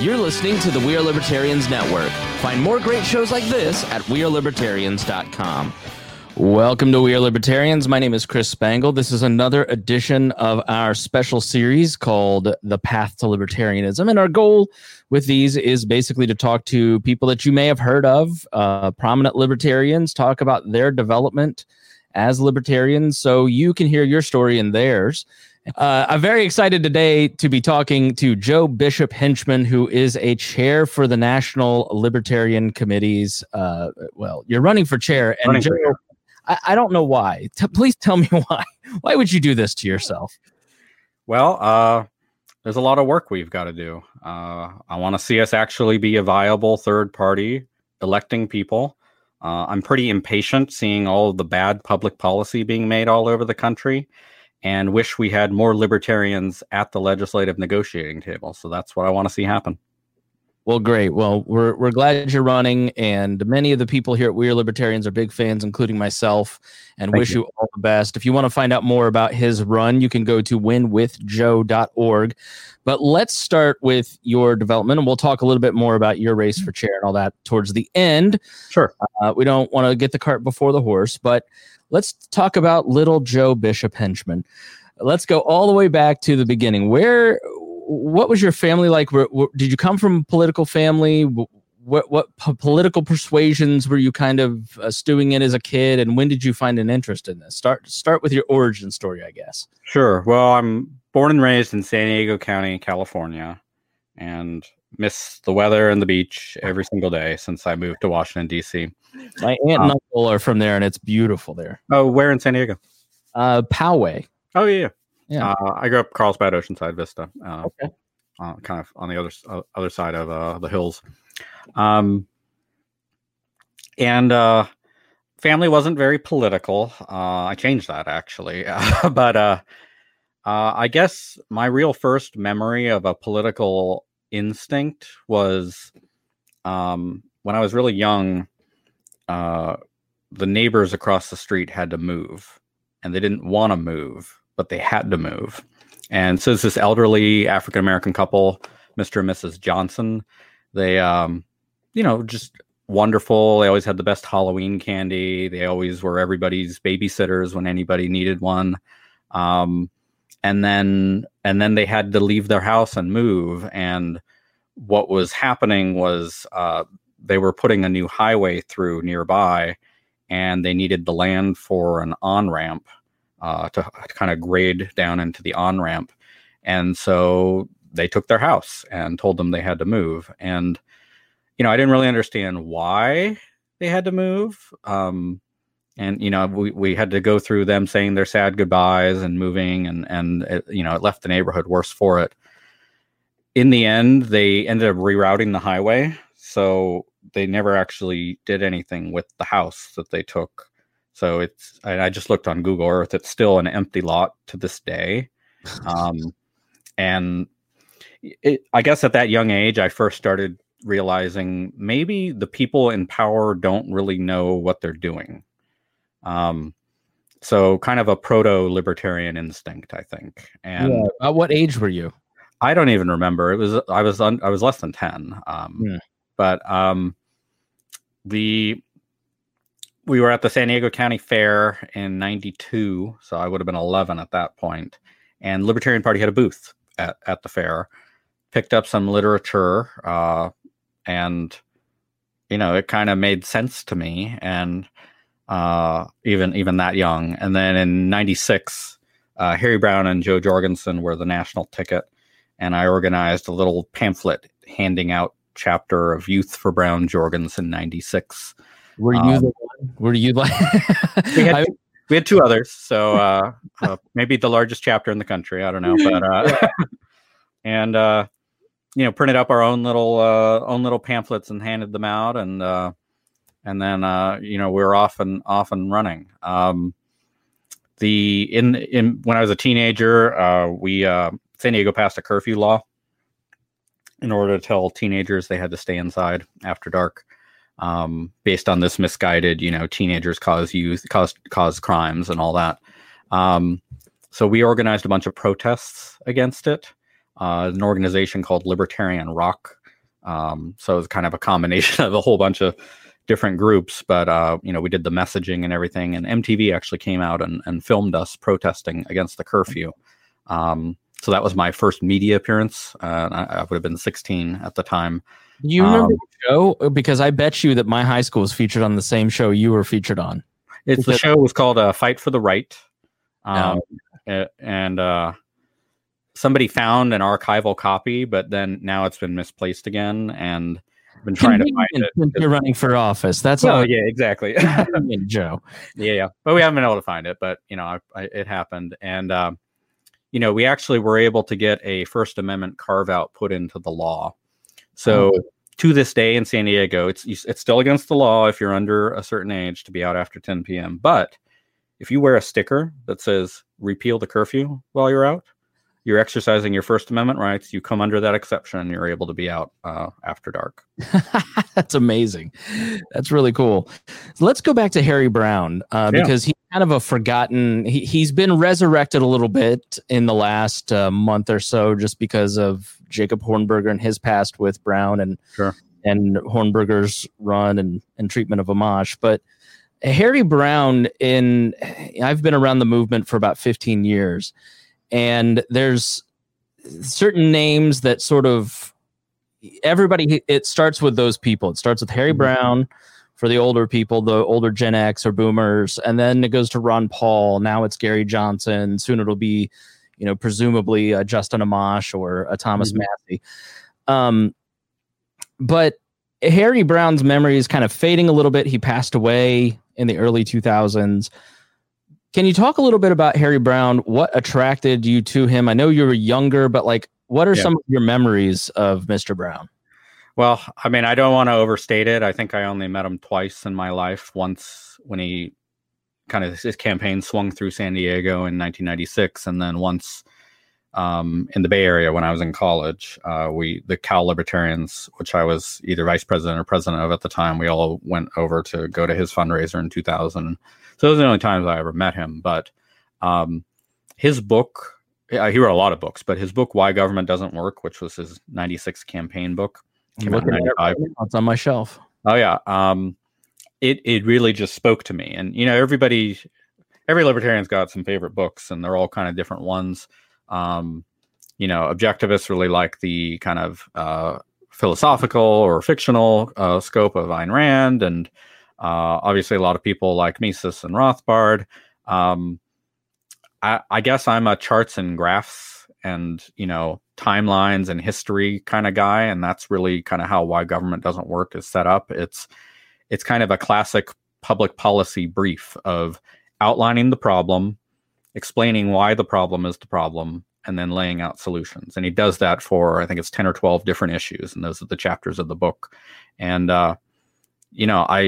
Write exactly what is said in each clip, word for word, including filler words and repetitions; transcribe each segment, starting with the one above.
You're listening to the We Are Libertarians Network. Find more great shows like this at we are libertarians dot com. Welcome to We Are Libertarians. My name is Chris Spangle. This is another edition of our special series called The Path to Libertarianism. And our goal with these is basically to talk to people that you may have heard of, uh, prominent libertarians, talk about their development as libertarians so you can hear your story and theirs. Uh, I'm very excited today to be talking to Joe Bishop Henchman, who is a chair for the National Libertarian Committees. Uh, well, you're running for chair, and running Joe, for chair. I, I don't know why. T- please tell me why. Why would you do this to yourself? Well, uh, there's a lot of work we've got to do. Uh, I want to see us actually be a viable third party electing people. Uh, I'm pretty impatient seeing all of the bad public policy being made all over the country, and wish we had more libertarians at the legislative negotiating table. So that's what I want to see happen. Well, great. Well, we're we're glad you're running, and many of the people here at We Are Libertarians are big fans, including myself, and Thank wish you. you all the best. If you want to find out more about his run, you can go to win with joe dot org. But let's start with your development, and we'll talk a little bit more about your race for chair and all that towards the end. Sure. Uh, we don't want to get the cart before the horse, but let's talk about little Joe Bishop Henchman. Let's go all the way back to the beginning. Where, what was your family like? Where, where, did you come from a political family? What what p- political persuasions were you kind of uh, stewing in as a kid? And when did you find an interest in this? Start start with your origin story, I guess. Sure. Well, I'm born and raised in San Diego County, California, and miss the weather and the beach every single day since I moved to Washington, D C. My aunt and uncle are from there, and it's beautiful there. Oh, where in San Diego? Uh, Poway. Oh, yeah. Yeah. Uh, I grew up Carlsbad, Oceanside Vista, uh, Okay. uh, kind of on the other uh, other side of uh, the hills. Um, and uh, family wasn't very political. Uh, I changed that, actually. but uh, uh, I guess my real first memory of a political instinct was um, when I was really young. Uh, the neighbors across the street had to move, and they didn't want to move, but they had to move. And so it's this elderly African-American couple, Mister and Missus Johnson. They, um, you know, just wonderful. They always had the best Halloween candy. They always were everybody's babysitters when anybody needed one. Um, and then, and then they had to leave their house and move. And what was happening was, uh, they were putting a new highway through nearby, and they needed the land for an on-ramp uh, to, to kind of grade down into the on-ramp. And so they took their house and told them they had to move. And, you know, I didn't really understand why they had to move. Um, and, you know, we, we had to go through them saying their sad goodbyes and moving, and, and it, you know, it left the neighborhood worse for it. In the end, they ended up rerouting the highway. So they never actually did anything with the house that they took. So it's, I, I just looked on Google Earth. It's still an empty lot to this day. Um, and it, I guess at that young age, I first started realizing maybe the people in power don't really know what they're doing. Um, so kind of a proto-libertarian instinct, I think. And yeah. At what age were you? I don't even remember. It was, I was, un, I was less than ten. Um, yeah. But um, the we were at the San Diego County Fair in ninety-two, so I would have been eleven at that point. And Libertarian Party had a booth at, at the fair, picked up some literature, uh, and, you know, it kind of made sense to me, and uh, even even that young. And then in ninety-six, uh, Harry Brown and Joe Jorgensen were the national ticket, and I organized a little pamphlet handing out chapter of Youth for Brown Jorgensen ninety-six. Were you um, the one? Were you like we, had, we had two others, so uh, uh, maybe the largest chapter in the country. I don't know, but uh, and uh, you know, printed up our own little uh, own little pamphlets and handed them out, and uh, and then uh, you know, we were off and off and running. Um, the in in when I was a teenager, uh, we uh, San Diego passed a curfew law in order to tell teenagers they had to stay inside after dark, um, based on this misguided, you know, teenagers cause youth, cause, cause crimes and all that. Um, so we organized a bunch of protests against it. Uh, an organization called Libertarian Rock Um, so it was kind of a combination of a whole bunch of different groups. But, uh, you know, we did the messaging and everything. And M T V actually came out and, and filmed us protesting against the curfew. Um, so that was my first media appearance. Uh, I, I would have been sixteen at the time. You remember um, the show? Because I bet you that my high school was featured on the same show you were featured on. It's because- the show was called uh, Fight for the Right. Um, No. And uh, somebody found an archival copy, but then now it's been misplaced again. And I've been trying to find it. You're running for office. That's Oh, all. yeah, exactly. Joe. Yeah, yeah. But we haven't been able to find it, but, you know, I, I, it happened. And, um, you know, we actually were able to get a First Amendment carve out put into the law. So oh. to this day in San Diego, it's it's still against the law if you're under a certain age to be out after ten p.m. But if you wear a sticker that says repeal the curfew while you're out, you're exercising your First Amendment rights. You come under that exception and you're able to be out uh, after dark. That's amazing. That's really cool. So let's go back to Harry Browne uh, yeah. because he's kind of a forgotten. He, he's been resurrected a little bit in the last uh, month or so just because of Jacob Hornberger and his past with Browne and sure. and Hornberger's run and, and treatment of Amash. But Harry Browne, in I've been around the movement for about fifteen years. And there's certain names that sort of everybody, it starts with those people. It starts with Harry Browne for the older people, the older Gen X or boomers. And then it goes to Ron Paul. Now it's Gary Johnson. Soon it'll be, you know, presumably uh, Justin Amash or a Thomas mm-hmm. Massey. Um, but Harry Browne's memory is kind of fading a little bit. He passed away in the early two thousands. Can you talk a little bit about Harry Browne? What attracted you to him? I know you were younger, but like, what are yeah. some of your memories of Mister Browne? Well, I mean, I don't want to overstate it. I think I only met him twice in my life. Once when he kind of his campaign swung through San Diego in nineteen ninety-six, and then once um, in the Bay Area when I was in college. Uh, we, the Cal Libertarians, which I was either vice president or president of at the time, we all went over to go to his fundraiser in two thousand. So those are the only times I ever met him. But um, his book, yeah, he wrote a lot of books, but his book, Why Government Doesn't Work, which was his ninety-six campaign book. Came out in ninety-five. It's on my shelf. Oh, yeah. Um, it, it really just spoke to me. And, you know, everybody, every libertarian's got some favorite books, and they're all kind of different ones. Um, you know, objectivists really like the kind of uh, philosophical or fictional uh, scope of Ayn Rand, and Uh, obviously, a lot of people like Mises and Rothbard. Um, I, I guess I'm a charts and graphs and, you know, timelines and history kind of guy. And that's really kind of how Why Government Doesn't Work is set up. It's it's kind of a classic public policy brief of outlining the problem, explaining why the problem is the problem, and then laying out solutions. And he does that for, I think it's ten or twelve different issues. And those are the chapters of the book. And, uh, you know, I...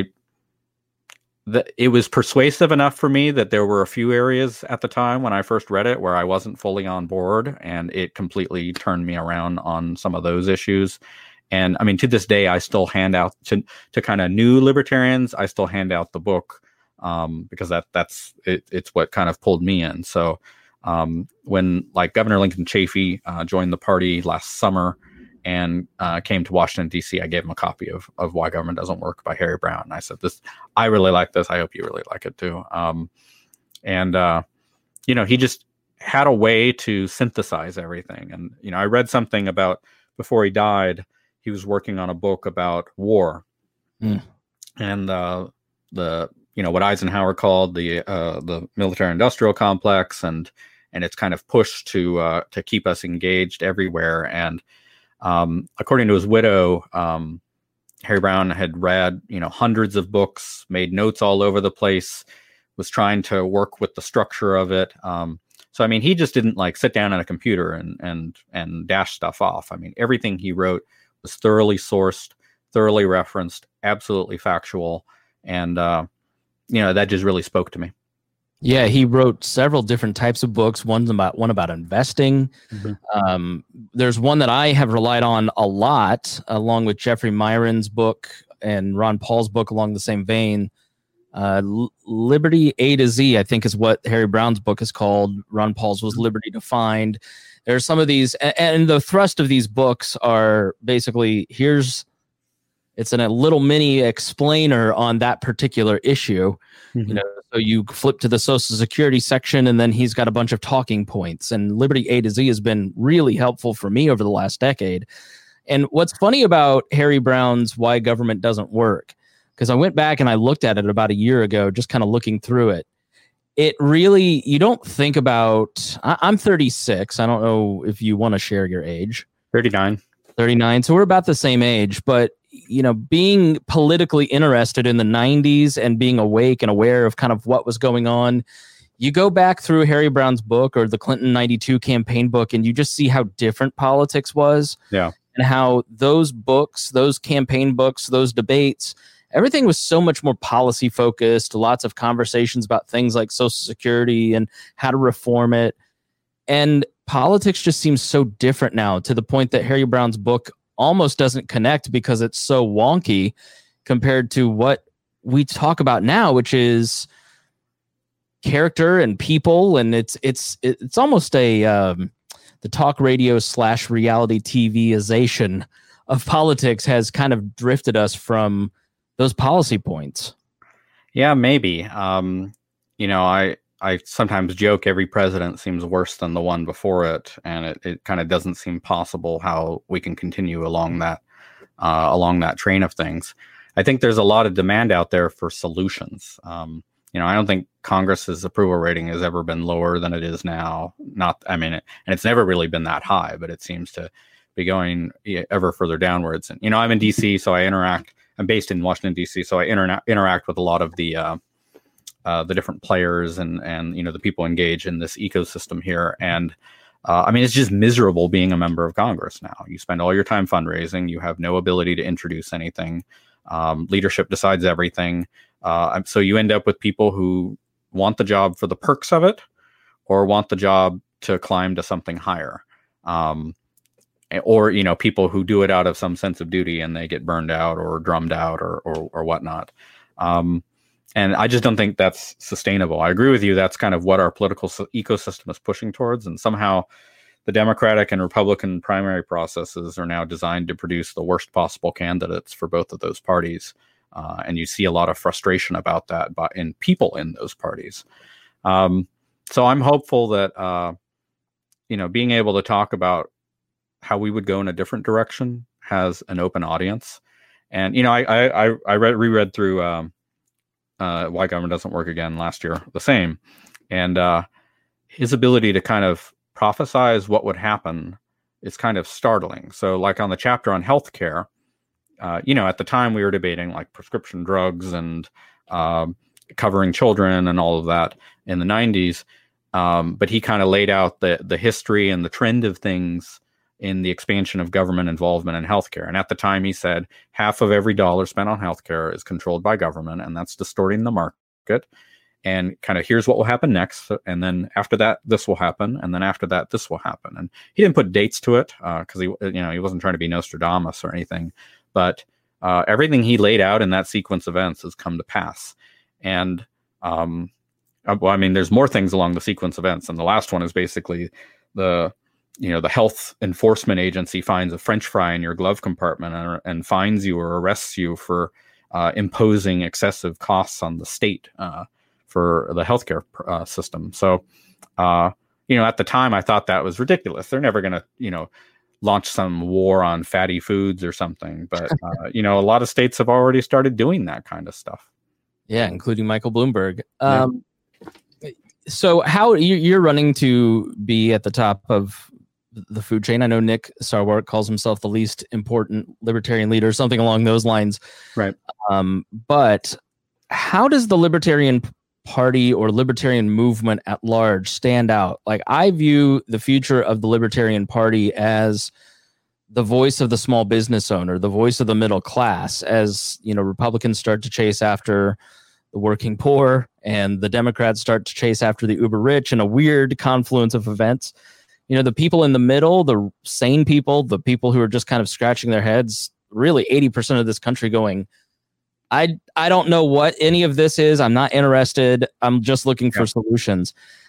The, it was persuasive enough for me that there were a few areas at the time when I first read it where I wasn't fully on board, and it completely turned me around on some of those issues. And I mean, to this day, I still hand out to, to kind of new libertarians, I still hand out the book um, because that that's it, it's what kind of pulled me in. So um, when like Governor Lincoln Chafee uh, joined the party last summer and uh, came to Washington, D C, I gave him a copy of, of Why Government Doesn't Work by Harry Browne. And I said, "This, I really like this. I hope you really like it too." Um, and, uh, you know, he just had a way to synthesize everything. And, you know, I read something about before he died, he was working on a book about war. Mm. And uh, the, you know, what Eisenhower called the uh, the military industrial complex, and and it's kind of pushed to uh, to keep us engaged everywhere. And Um, according to his widow, um, Harry Browne had read, you know, hundreds of books, made notes all over the place, was trying to work with the structure of it. Um, so, I mean, he just didn't like sit down at a computer and, and, and dash stuff off. I mean, everything he wrote was thoroughly sourced, thoroughly referenced, absolutely factual. And, uh, you know, that just really spoke to me. Yeah, he wrote several different types of books. One's about one about investing. Mm-hmm. Um, there's one that I have relied on a lot, along with Jeffrey Myron's book and Ron Paul's book along the same vein. Uh, L- Liberty A to Z, I think, is what Harry Browne's book is called. Ron Paul's was Liberty Defined. There's some of these, and the thrust of these books are basically, here's, it's in a little mini explainer on that particular issue. Mm-hmm. You know, so you flip to the Social Security section, and then he's got a bunch of talking points. And Liberty A to Z has been really helpful for me over the last decade. And what's funny about Harry Browne's Why Government Doesn't Work, because I went back and I looked at it about a year ago, just kind of looking through it. It really, you don't think about, I, I'm thirty-six. I don't know if you want to share your age. thirty-nine. thirty-nine. So we're about the same age. But, you know, being politically interested in the nineties and being awake and aware of kind of what was going on, you go back through Harry Browne's book or the Clinton ninety-two campaign book, and you just see how different politics was. Yeah. And how those books, those campaign books, those debates, everything was so much more policy focused, lots of conversations about things like Social Security and how to reform it. And politics just seems so different now, to the point that Harry Browne's book almost doesn't connect because it's so wonky compared to what we talk about now, which is character and people. And it's it's it's almost a um, the talk radio slash reality T V-ization of politics has kind of drifted us from those policy points. Yeah, maybe. Um, you know, I I sometimes joke every president seems worse than the one before it, and it, it kind of doesn't seem possible how we can continue along that uh, along that train of things. I think there's a lot of demand out there for solutions. Um, you know, I don't think Congress's approval rating has ever been lower than it is now. Not, I mean, it, and it's never really been that high, but it seems to be going ever further downwards. And you know, I'm in D C, so I interact. I'm based in Washington, D C, so I inter- interact with a lot of the uh, uh, the different players and, and, you know, the people engaged in this ecosystem here. And uh, I mean, it's just miserable being a member of Congress now. You spend all your time fundraising. You have no ability to introduce anything. Um, leadership decides everything. Uh, so you end up with people who want the job for the perks of it or want the job to climb to something higher. Um, Or, you know, people who do it out of some sense of duty and they get burned out or drummed out or or, or whatnot. Um, and I just don't think that's sustainable. I agree with you. That's kind of what our political ecosystem is pushing towards. And somehow the Democratic and Republican primary processes are now designed to produce the worst possible candidates for both of those parties. Uh, and you see a lot of frustration about that by, in people in those parties. Um, so I'm hopeful that, uh, you know, being able to talk about how we would go in a different direction has an open audience. And, you know, I, I, I read, reread through um, uh, Why Government Doesn't Work again last year, the same. And uh, his ability to kind of prophesize what would happen is kind of startling. So like on the chapter on healthcare, uh, you know, at the time we were debating like prescription drugs and uh, covering children and all of that in the nineties. Um, but he kind of laid out the the history and the trend of things in the expansion of government involvement in healthcare. And at the time he said half of every dollar spent on healthcare is controlled by government, and that's distorting the market. And kind of here's what will happen next. And then after that, this will happen. And then after that, this will happen. And he didn't put dates to it because uh, he, you know, he wasn't trying to be Nostradamus or anything, but uh, everything he laid out in that sequence of events has come to pass. And um, well, I mean, there's more things along the sequence of events. And the last one is basically the, you know, the health enforcement agency finds a French fry in your glove compartment and, and fines you or arrests you for uh, imposing excessive costs on the state uh, for the healthcare uh, system. So, uh, you know, at the time I thought that was ridiculous. They're never going to, you know, launch some war on fatty foods or something. But, uh, you know, a lot of states have already started doing that kind of stuff. Yeah, including Michael Bloomberg. Um, yeah. So how you're running to be at the top of the food chain. I know Nick Sarwark calls himself the least important libertarian leader, something along those lines. Right. Um, but how does the Libertarian Party or libertarian movement at large stand out? Like, I view the future of the Libertarian Party as the voice of the small business owner, the voice of the middle class, as, you know, Republicans start to chase after the working poor and the Democrats start to chase after the uber rich in a weird confluence of events. You know, the people in the middle, the sane people, the people who are just kind of scratching their heads, really eighty percent of this country going, I I don't know what any of this is. I'm not interested. I'm just looking for yeah. solutions.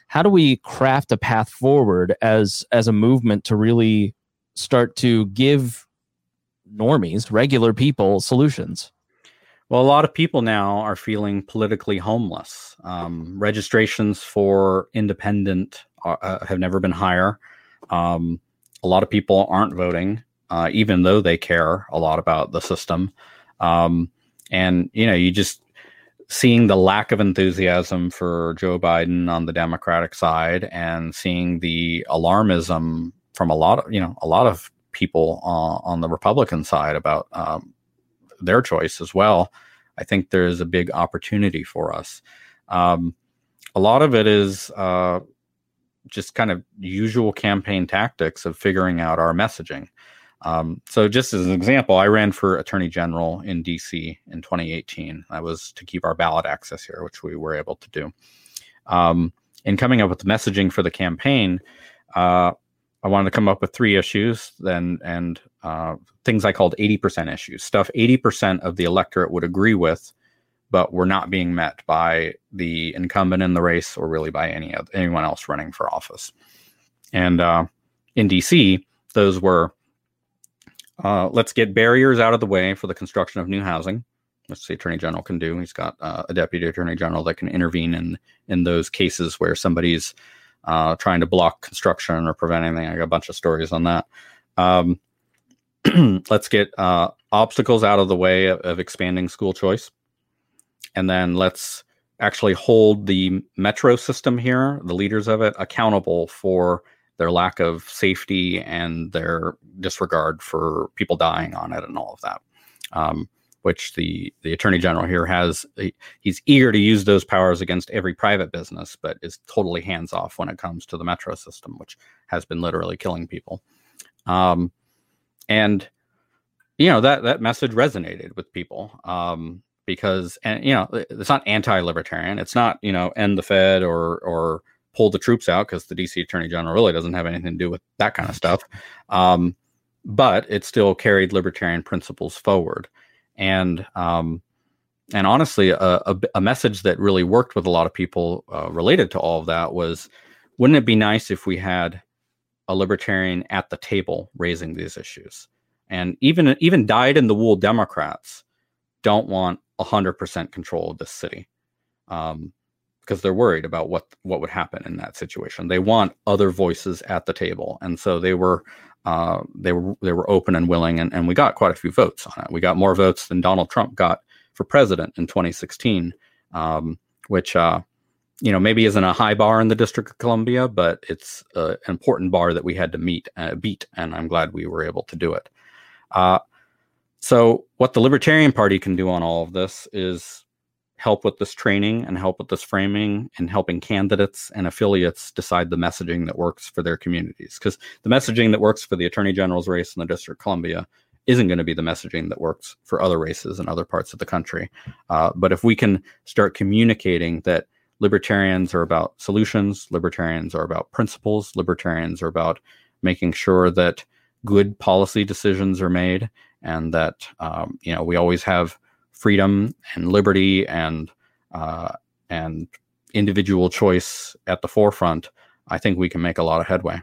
how do we craft a path forward as as a movement to really start to give normies, regular people, solutions? Well, a lot of people now are feeling politically homeless. Um, registrations for independent uh, have never been higher. Um, a lot of people aren't voting, uh, even though they care a lot about the system. Um, and, you know, you just seeing the lack of enthusiasm for Joe Biden on the Democratic side and seeing the alarmism from a lot of, you know, a lot of people uh, on the Republican side about um, their choice as well. I think there is a big opportunity for us. Um, a lot of it is uh, just kind of usual campaign tactics of figuring out our messaging. Um, so just as an example, I ran for Attorney General in D C in twenty eighteen. That was to keep our ballot access here, which we were able to do. Um, in coming up with the messaging for the campaign, uh, I wanted to come up with three issues, then and uh, things I called eighty percent issues, stuff eighty percent of the electorate would agree with, but were not being met by the incumbent in the race or really by any other, anyone else running for office. And uh, in D C, those were, uh, let's get barriers out of the way for the construction of new housing, which the Attorney General can do. He's got uh, a Deputy Attorney General that can intervene in, in those cases where somebody's Uh, trying to block construction or prevent anything. I got a bunch of stories on that. Um, let's get uh, obstacles out of the way of, of expanding school choice. And then let's actually hold the metro system here, the leaders of it, accountable for their lack of safety and their disregard for people dying on it and all of that. Um, which the, the Attorney General here has, he, he's eager to use those powers against every private business, but is totally hands off when it comes to the metro system, which has been literally killing people. Um, and, you know, that, that message resonated with people um, because, and you know, it's not anti-libertarian. It's not, you know, end the Fed or, or pull the troops out, because the D C Attorney General really doesn't have anything to do with that kind of stuff. Um, but it still carried libertarian principles forward. And um, and honestly, a, a, a message that really worked with a lot of people uh, related to all of that was, wouldn't it be nice if we had a libertarian at the table raising these issues? And even even dyed-in-the-wool Democrats don't want one hundred percent control of this city um, because they're worried about what, what would happen in that situation. They want other voices at the table. And so they were... Uh, they were they were open and willing, and, and we got quite a few votes on it. We got more votes than Donald Trump got for president in twenty sixteen, um, which uh, you know maybe isn't a high bar in the District of Columbia, but it's uh, an important bar that we had to meet uh, beat, and I'm glad we were able to do it. Uh, so what the Libertarian Party can do on all of this is help with this training and help with this framing and helping candidates and affiliates decide the messaging that works for their communities. Because the messaging that works for the Attorney General's race in the District of Columbia isn't going to be the messaging that works for other races in other parts of the country. Uh, but if we can start communicating that libertarians are about solutions, libertarians are about principles, libertarians are about making sure that good policy decisions are made, and that um, you know we always have freedom and liberty and uh, and individual choice at the forefront, I think we can make a lot of headway.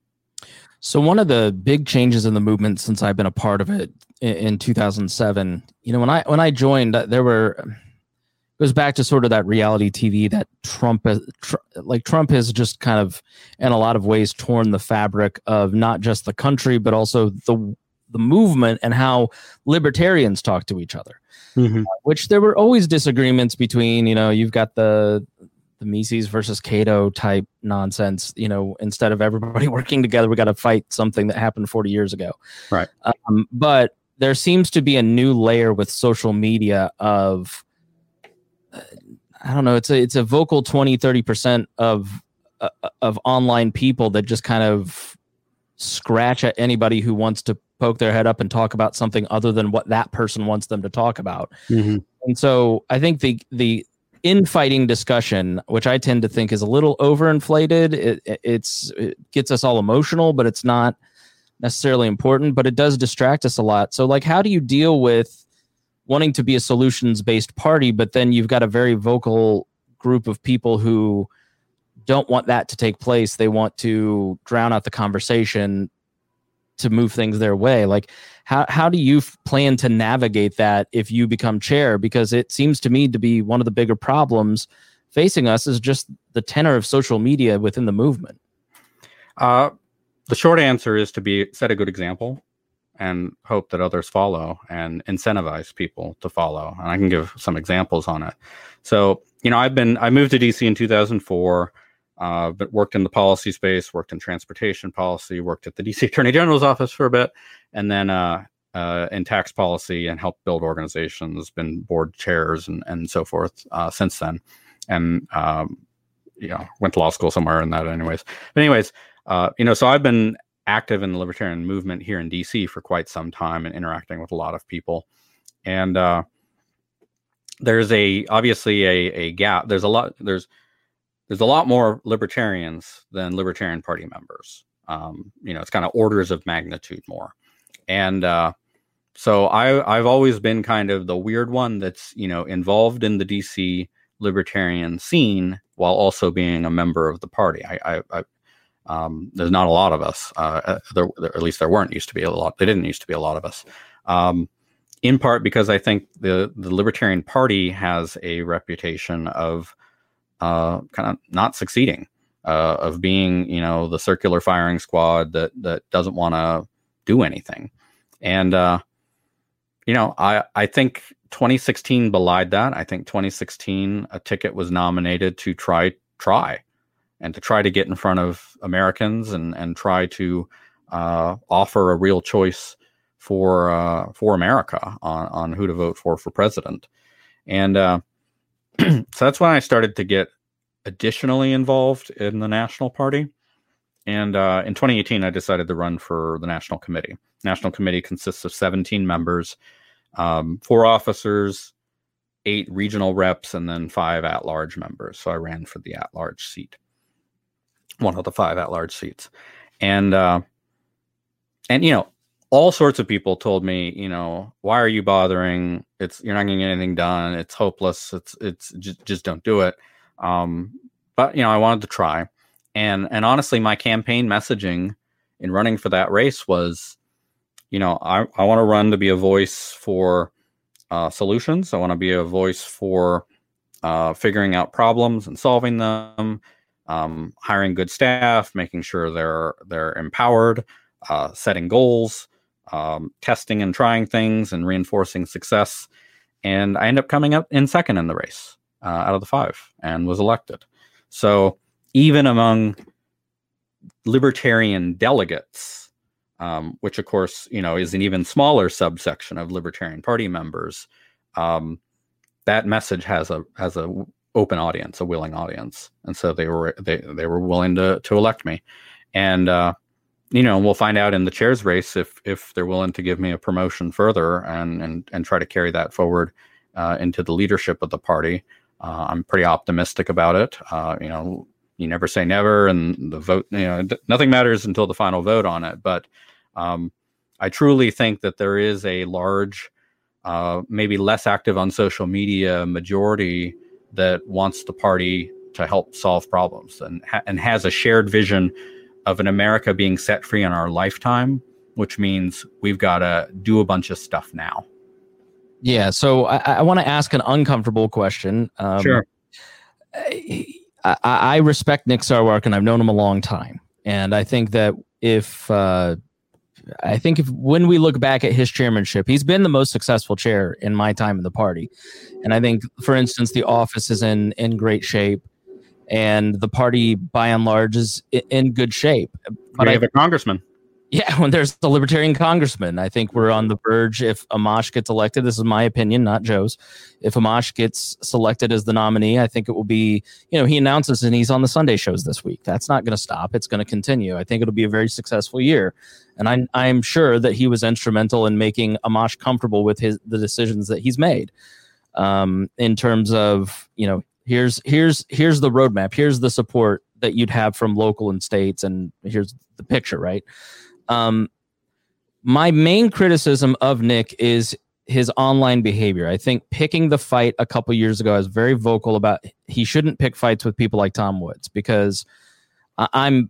So one of the big changes in the movement since I've been a part of it in, in two thousand seven, you know, when I when I joined, there were it goes back to sort of that reality T V that Trump, tr- like Trump has just kind of, in a lot of ways, torn the fabric of not just the country, but also the the movement and how libertarians talk to each other. Mm-hmm. Uh, which there were always disagreements between, you know, you've got the the Mises versus Cato type nonsense, you know, instead of everybody working together, we got to fight something that happened forty years ago. Right. Um, but there seems to be a new layer with social media of, uh, I don't know, it's a, it's a vocal twenty, thirty percent of, uh, of online people that just kind of scratch at anybody who wants to poke their head up and talk about something other than what that person wants them to talk about. Mm-hmm. And so I think the the infighting discussion, which I tend to think is a little overinflated, it, it's it gets us all emotional, but it's not necessarily important, but it does distract us a lot. So like, how do you deal with wanting to be a solutions-based party, but then you've got a very vocal group of people who don't want that to take place. They want to drown out the conversation to move things their way. Like, how how do you f- plan to navigate that if you become chair? Because it seems to me to be one of the bigger problems facing us is just the tenor of social media within the movement. Uh, the short answer is to be set a good example and hope that others follow and incentivize people to follow. And I can give some examples on it. So, you know, I've been, I moved to D C in two thousand four, uh, but worked in the policy space, worked in transportation policy, worked at the D C Attorney General's office for a bit, and then uh, uh, in tax policy and helped build organizations, been board chairs and, and so forth uh, since then. And, um, you know, went to law school somewhere in that anyways. But anyways, uh, you know, so I've been active in the libertarian movement here in D C for quite some time and interacting with a lot of people. And uh, there's a, obviously a, a gap. There's a lot, there's, there's a lot more libertarians than Libertarian Party members. Um, you know, it's kind of orders of magnitude more. And uh, so I, I've always been kind of the weird one that's, you know, involved in the D C libertarian scene while also being a member of the party. I, I, I um, there's not a lot of us. Uh, there, there, at least there weren't used to be a lot. There didn't used to be a lot of us. Um, in part because I think the the Libertarian Party has a reputation of uh, kind of not succeeding, uh, of being, you know, the circular firing squad that that doesn't want to do anything. And uh, you know, I I think twenty sixteen belied that. I think twenty sixteen a ticket was nominated to try try. and to try to get in front of Americans and, and try to uh, offer a real choice for uh, for America on, on who to vote for for president. And uh, so that's when I started to get additionally involved in the National Party. And uh, in twenty eighteen, I decided to run for the National Committee. National Committee consists of seventeen members, um, four officers, eight regional reps, and then five at-large members. So I ran for the at-large seat. One of the five at-large seats. And, uh, and, you know, all sorts of people told me, you know, why are you bothering? It's, you're not going to get anything done. It's hopeless. It's, it's just, just don't do it. Um, but, you know, I wanted to try. And, and honestly, my campaign messaging in running for that race was, you know, I, I want to run to be a voice for uh, solutions. I want to be a voice for uh, figuring out problems and solving them. Um, hiring good staff, making sure they're they're empowered, uh, setting goals, um, testing and trying things, and reinforcing success. And I ended up coming up in second in the race uh, out of the five, and was elected. So even among libertarian delegates, um, which of course you know is an even smaller subsection of Libertarian Party members, um, that message has a has a open audience, a willing audience. And so they were, they, they were willing to, to elect me. And, uh, you know, we'll find out in the chair's race if, if they're willing to give me a promotion further and, and, and try to carry that forward, uh, into the leadership of the party. Uh, I'm pretty optimistic about it. Uh, you know, you never say never, and the vote, you know, d- nothing matters until the final vote on it. But, um, I truly think that there is a large, uh, maybe less active on social media majority that wants the party to help solve problems and ha- and has a shared vision of an America being set free in our lifetime, which means we've got to do a bunch of stuff now. Yeah. So I, I want to ask an uncomfortable question. Um, sure. I, I respect Nick Sarwark, and I've known him a long time. And I think that if, uh, I think if when we look back at his chairmanship, he's been the most successful chair in my time in the party. And I think, for instance, the office is in, in great shape, and the party by and large is in good shape. But we have I, a congressman. Yeah, when there's the Libertarian congressman, I think we're on the verge. If Amash gets elected, this is my opinion, not Joe's. If Amash gets selected as the nominee, I think it will be, you know, he announces and he's on the Sunday shows this week. That's not going to stop. It's going to continue. I think it'll be a very successful year. And I'm, I'm sure that he was instrumental in making Amash comfortable with his the decisions that he's made, um, in terms of, you know, here's here's here's the roadmap. Here's the support that you'd have from local and states. And here's the picture, right? Um, my main criticism of Nick is his online behavior. I think picking the fight a couple years ago, I was very vocal about he shouldn't pick fights with people like Tom Woods, because I'm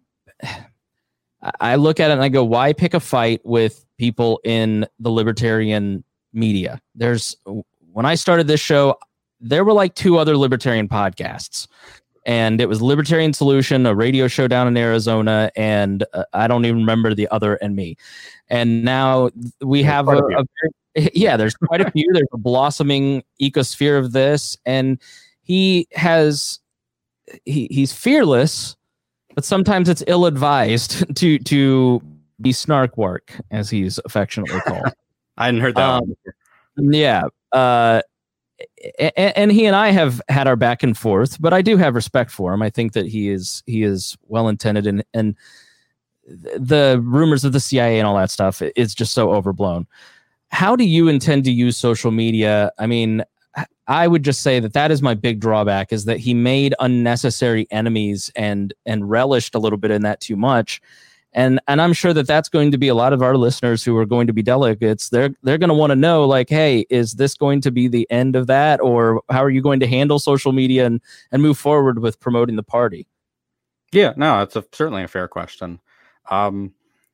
I look at it and I go, why pick a fight with people in the libertarian media? There's when I started this show, there were like two other libertarian podcasts, and it was Libertarian Solution, a radio show down in Arizona, and uh, I don't even remember the other, and me. And now we have a, a, a yeah, there's quite a few. There's a blossoming ecosphere of this, and he has he he's fearless, but sometimes it's ill-advised to to be snarkwark, as he's affectionately called. I hadn't heard that um, one before. Yeah. Uh, and, and he and I have had our back and forth, but I do have respect for him. I think that he is he is well-intended, and, and the rumors of the C I A and all that stuff is just so overblown. How do you intend to use social media? I mean, I would just say that that is my big drawback, is that he made unnecessary enemies and and relished a little bit in that too much. And and I'm sure that that's going to be a lot of our listeners who are going to be delegates. They're they're going to want to know, like, hey, is this going to be the end of that? Or how are you going to handle social media and, and move forward with promoting the party? Yeah, no, it's a, certainly a fair question. Um,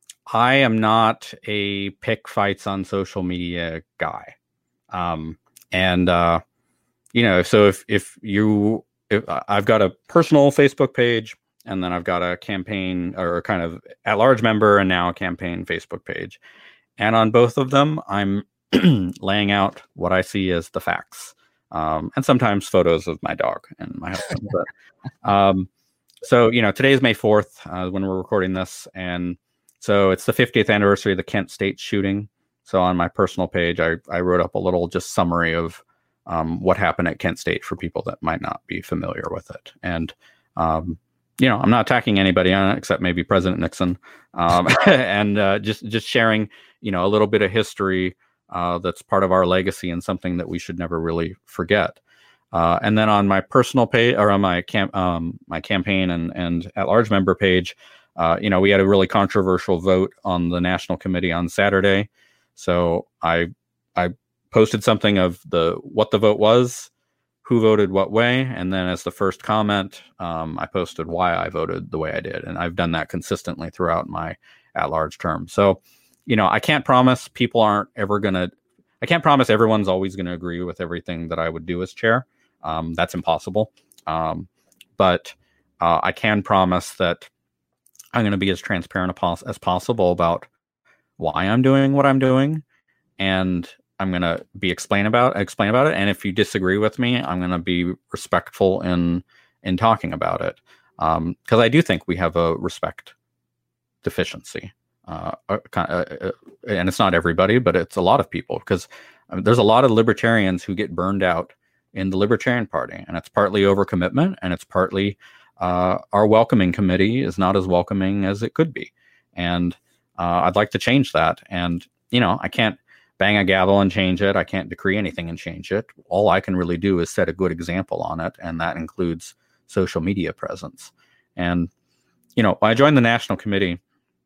I am not a pick fights on social media guy. Um, and, uh, you know, so if, if you, if I've got a personal Facebook page, and then I've got a campaign or kind of at-large member, and now a campaign Facebook page. And on both of them, I'm laying out what I see as the facts, um, and sometimes photos of my dog and my husband. But, um, so, you know, today is May fourth uh, when we're recording this. And so it's the fiftieth anniversary of the Kent State shooting. So on my personal page, I, I wrote up a little just summary of um, what happened at Kent State for people that might not be familiar with it. And, um, you know, I'm not attacking anybody on it except maybe President Nixon, um, and uh, just just sharing, you know, a little bit of history uh, that's part of our legacy and something that we should never really forget. Uh, and then on my personal page, or on my camp, um, my campaign and and at-large member page, uh, you know, we had a really controversial vote on the National Committee on Saturday. So I I posted something of the what the vote was, who voted what way, and then as the first comment, um, I posted why I voted the way I did, and I've done that consistently throughout my at-large term. So, you know, I can't promise people aren't ever gonna. I can't promise everyone's always going to agree with everything that I would do as chair. Um, that's impossible. Um, but uh, I can promise that I'm going to be as transparent as possible about why I'm doing what I'm doing, and I'm going to be explain about explain about it. And if you disagree with me, I'm going to be respectful in in talking about it. Um, because I do think we have a respect deficiency. Uh, uh, uh, and it's not everybody, but it's a lot of people, because I mean, there's a lot of libertarians who get burned out in the Libertarian Party, and it's partly overcommitment, and it's partly uh, our welcoming committee is not as welcoming as it could be. And uh, I'd like to change that. And, you know, I can't bang a gavel and change it. I can't decree anything and change it. All I can really do is set a good example on it, and that includes social media presence. And, you know, when I joined the National Committee,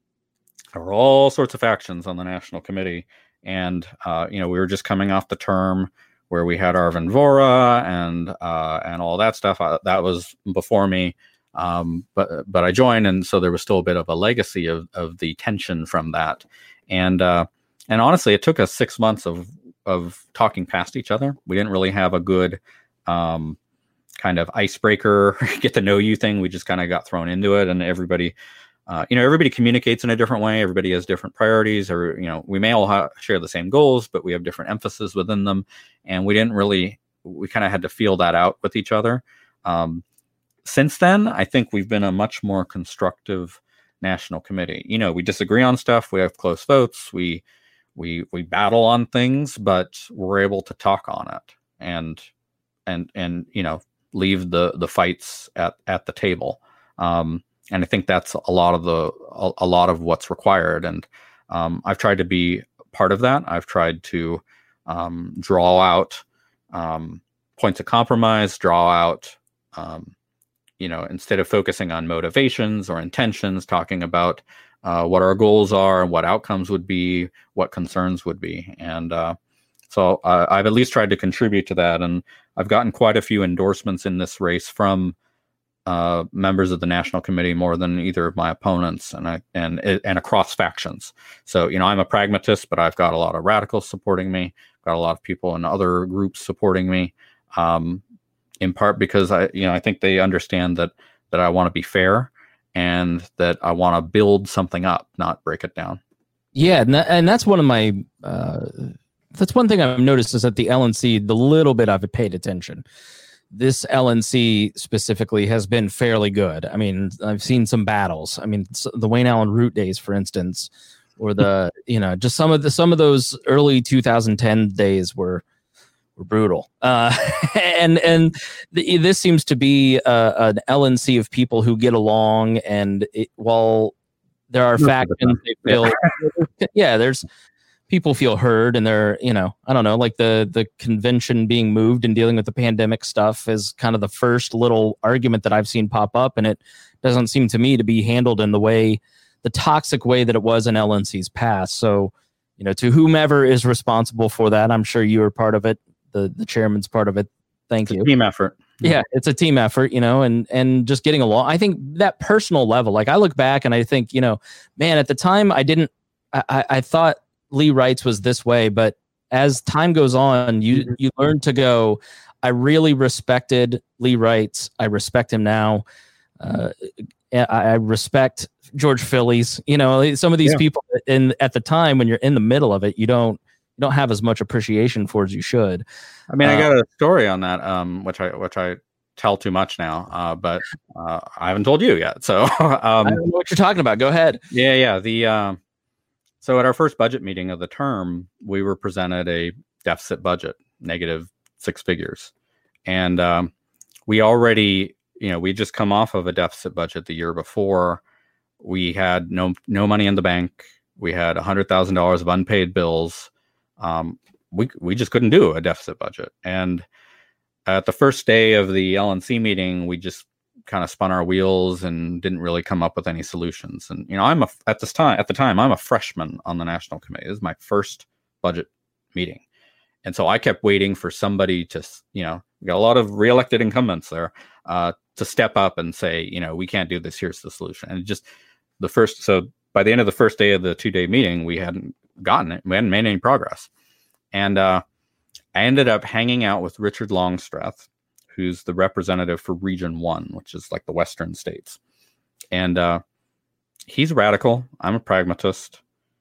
there were all sorts of factions on the National Committee. And, uh, you know, we were just coming off the term where we had Arvin Vohra and uh, and all that stuff. I, that was before me. Um, but but I joined, and so there was still a bit of a legacy of, of the tension from that. And uh, and honestly, it took us six months of of talking past each other. We didn't really have a good um, kind of icebreaker, get to know you thing. We just kind of got thrown into it, and everybody, uh, you know, everybody communicates in a different way. Everybody has different priorities, or, you know, we may all ha- share the same goals, but we have different emphasis within them. And we didn't really, we kind of had to feel that out with each other. Um, since then, I think we've been a much more constructive National Committee. You know, we disagree on stuff. We have close votes. We, we, we battle on things, but we're able to talk on it and, and, and, you know, leave the, the fights at, at the table. Um, and I think that's a lot of the, a, a lot of what's required. And, um, I've tried to be part of that. I've tried to, um, draw out, um, points of compromise, draw out, um, you know, instead of focusing on motivations or intentions, talking about, uh, what our goals are and what outcomes would be, what concerns would be. And, uh, So uh, I've at least tried to contribute to that, and I've gotten quite a few endorsements in this race from uh, members of the national committee, more than either of my opponents, and I and and across factions. So you know, I'm a pragmatist, but I've got a lot of radicals supporting me. Got a lot of people in other groups supporting me, um, in part because I you know I think they understand that that I want to be fair and that I want to build something up, not break it down. Yeah, and, that, and that's one of my uh, that's one thing I've noticed is that the L N C, the little bit I've paid attention, this L N C specifically has been fairly good. I mean, I've seen some battles. I mean, the Wayne Allen Root days, for instance, or the you know just some of the some of those early two thousand ten days were were brutal. Uh, and and the, this seems to be uh, an L N C of people who get along, and it, while there are factions, they feel yeah. yeah, there's people feel heard, and they're, you know, I don't know, like the the convention being moved and dealing with the pandemic stuff is kind of the first little argument that I've seen pop up, and it doesn't seem to me to be handled in the way, the toxic way that it was in L N C's past. So, you know, to whomever is responsible for that, I'm sure you were part of it. The the chairman's part of it. Thank it's you. A team effort. Yeah, it's a team effort, you know, and and just getting along. I think that personal level, like I look back and I think, you know, man, at the time I didn't, I, I thought Lee Wrights was this way, but as time goes on, you mm-hmm. you learn to go, I really respected Lee Wrights. I respect him now. Uh, I, I respect George Phillies. You know, some of these yeah. people in at the time when you're in the middle of it, you don't you don't have as much appreciation for as you should. I mean, uh, I got a story on that, um, which I which I tell too much now, uh, but uh, I haven't told you yet. So um, I don't know what you're talking about. Go ahead. Yeah, yeah. The uh, so at our first budget meeting of the term, we were presented a deficit budget, negative six figures, and um, we already, you know, we just come off of a deficit budget the year before. We had no no money in the bank. We had a hundred thousand dollars of unpaid bills. Um, we we just couldn't do a deficit budget. And at the first day of the L N C meeting, we just kind of spun our wheels and didn't really come up with any solutions. And you know, I'm a at this time at the time I'm a freshman on the national committee. This is my first budget meeting, and so I kept waiting for somebody to, you know, we got a lot of reelected incumbents there, uh, to step up and say, you know, we can't do this. Here's the solution. And it just the first so by the end of the first day of the two day meeting, we hadn't gotten it. We hadn't made any progress. And uh, I ended up hanging out with Richard Longstreth, who's the representative for Region One, which is like the Western states. And uh, he's radical. I'm a pragmatist.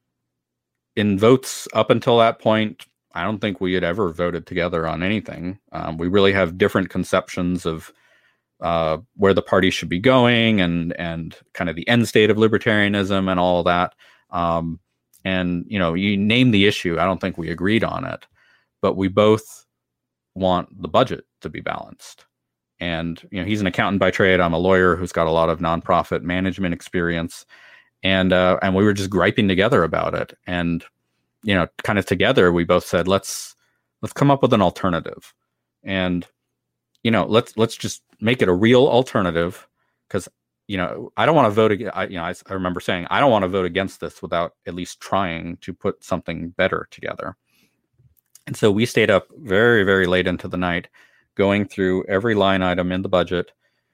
In votes up until that point, I don't think we had ever voted together on anything. Um, we really have different conceptions of uh, where the party should be going, and and kind of the end state of libertarianism and all of that. Um, and, you know, you name the issue, I don't think we agreed on it, but we both want the budget to be balanced. And, you know, he's an accountant by trade. I'm a lawyer who's got a lot of nonprofit management experience. And, uh, and we were just griping together about it. And, you know, kind of together, we both said, let's, let's come up with an alternative. And, you know, let's, let's just make it a real alternative, because, you know, I don't want to vote against, I, you know, I, I remember saying, I don't want to vote against this without at least trying to put something better together. And so we stayed up very, very late into the night, going through every line item in the budget,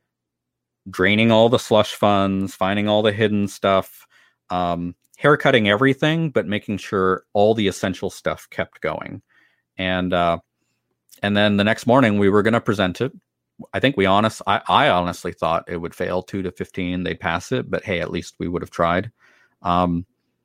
draining all the slush funds, finding all the hidden stuff, um, haircutting everything, but making sure all the essential stuff kept going. And, uh, and then the next morning we were going to present it. I think we honest, I, I honestly thought it would fail two to fifteen. They'd pass it, but hey, at least we would have tried. Um,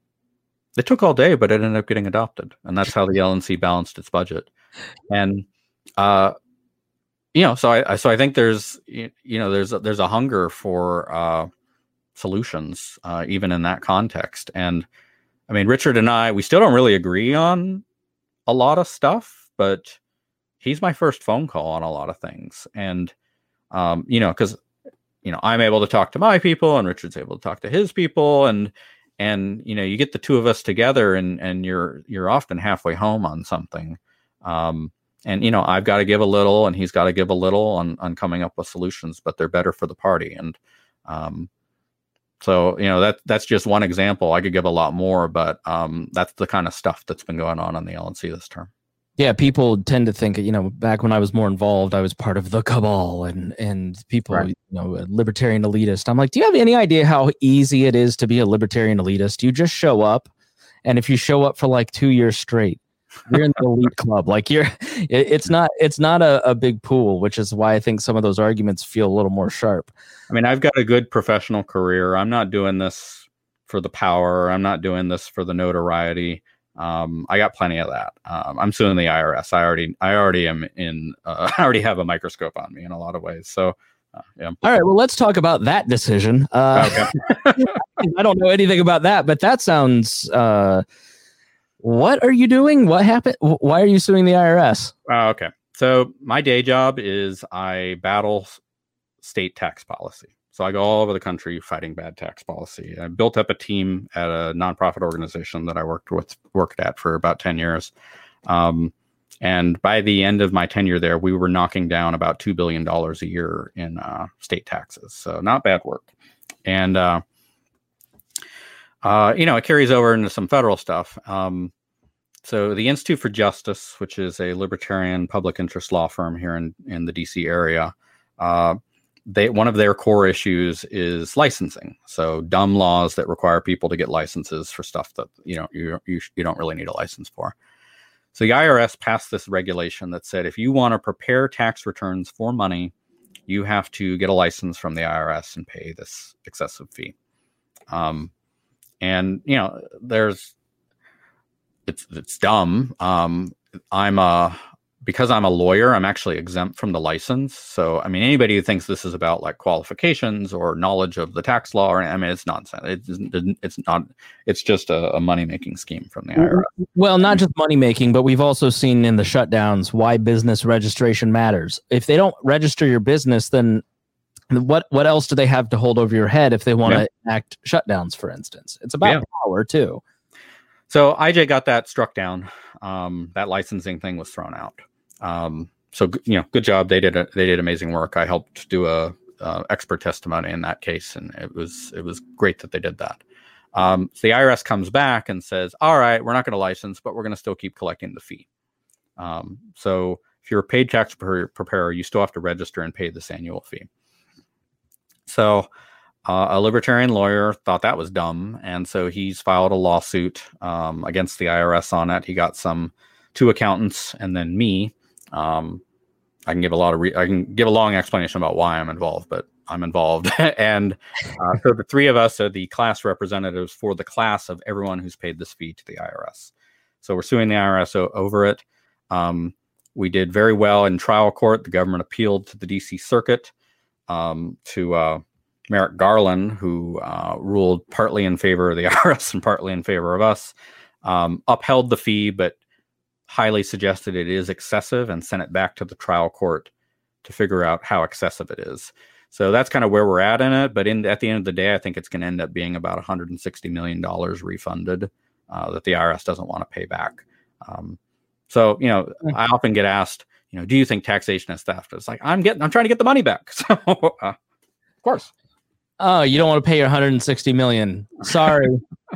it took all day, but it ended up getting adopted. And that's how the L N C balanced its budget. And, uh, you know, so I, so I think there's, you know, there's, a, there's a hunger for, uh, solutions, uh, even in that context. And I mean, Richard and I, we still don't really agree on a lot of stuff, but he's my first phone call on a lot of things. And, um, you know, cause you know, I'm able to talk to my people and Richard's able to talk to his people, and, and, you know, you get the two of us together and, and you're, you're often halfway home on something. Um, and, you know, I've got to give a little and he's got to give a little on, on coming up with solutions, but they're better for the party. And, um, so, you know, that, that's just one example. I could give a lot more, but, um, that's the kind of stuff that's been going on on the L N C this term. Yeah, people tend to think, you know, back when I was more involved, I was part of the cabal and and people, Right. you know, a libertarian elitist. I'm like, do you have any idea how easy it is to be a libertarian elitist? You just show up, and if you show up for like two years straight, you're in the elite club. Like you're, it, it's not it's not a, a big pool, which is why I think some of those arguments feel a little more sharp. I mean, I've got a good professional career. I'm not doing this for the power. I'm not doing this for the notoriety. Um, I got plenty of that. Um, I'm suing the I R S. I already, I already am in. Uh, I already have a microscope on me in a lot of ways. So, uh, yeah. All right. Well, let's talk about that decision. Uh, okay. I don't know anything about that, but that sounds. Uh, what are you doing? What happened? Why are you suing the I R S? Uh, okay. So my day job is I battle state tax policy. So I go all over the country fighting bad tax policy. I built up a team at a nonprofit organization that I worked with, worked at for about ten years. Um, and by the end of my tenure there, we were knocking down about two billion dollars a year in uh, state taxes. So not bad work. And, uh, uh, you know, it carries over into some federal stuff. Um, so the Institute for Justice, which is a libertarian public interest law firm here in, in the D C area, uh, They one of their core issues is licensing. So dumb laws that require people to get licenses for stuff that you know you you, you don't really need a license for. So the I R S passed this regulation that said if you want to prepare tax returns for money, you have to get a license from the I R S and pay this excessive fee. Um, and you know there's it's it's dumb. Um, I'm a Because I'm a lawyer, I'm actually exempt from the license. So, I mean, anybody who thinks this is about like qualifications or knowledge of the tax law, or I mean, it's nonsense. It's, it's not. It's just a, a money-making scheme from the I R S. Well, not just money-making, but we've also seen in the shutdowns why business registration matters. If they don't register your business, then what what else do they have to hold over your head if they want to yeah. enact shutdowns, for instance? It's about yeah. power, too. So I J got that struck down. Um, that licensing thing was thrown out. Um, so, you know, good job. They did, a, they did amazing work. I helped do a, uh, expert testimony in that case. And it was, it was great that they did that. Um, so the I R S comes back and says, all right, we're not going to license, but we're going to still keep collecting the fee. Um, so if you're a paid tax preparer, you still have to register and pay this annual fee. So, uh, a libertarian lawyer thought that was dumb. And so he's filed a lawsuit, um, against the I R S on it. He got some, two accountants and then me. Um, I can give a lot of, re- I can give a long explanation about why I'm involved, but I'm involved. and uh, so the three of us are the class representatives for the class of everyone who's paid this fee to the I R S. So we're suing the I R S o- over it. Um, we did very well in trial court. The government appealed to the D C Circuit, um, to uh, Merrick Garland, who uh, ruled partly in favor of the I R S and partly in favor of us, um, upheld the fee, but highly suggested it is excessive and sent it back to the trial court to figure out how excessive it is. So that's kind of where we're at in it. But in at the end of the day, I think it's going to end up being about one hundred sixty million dollars refunded uh, that the I R S doesn't want to pay back. Um, so, you know, I often get asked, you know, do you think taxation is theft? It's like, I'm getting, I'm trying to get the money back. So, uh, of course. Oh, you don't want to pay your one hundred sixty million dollars. Sorry.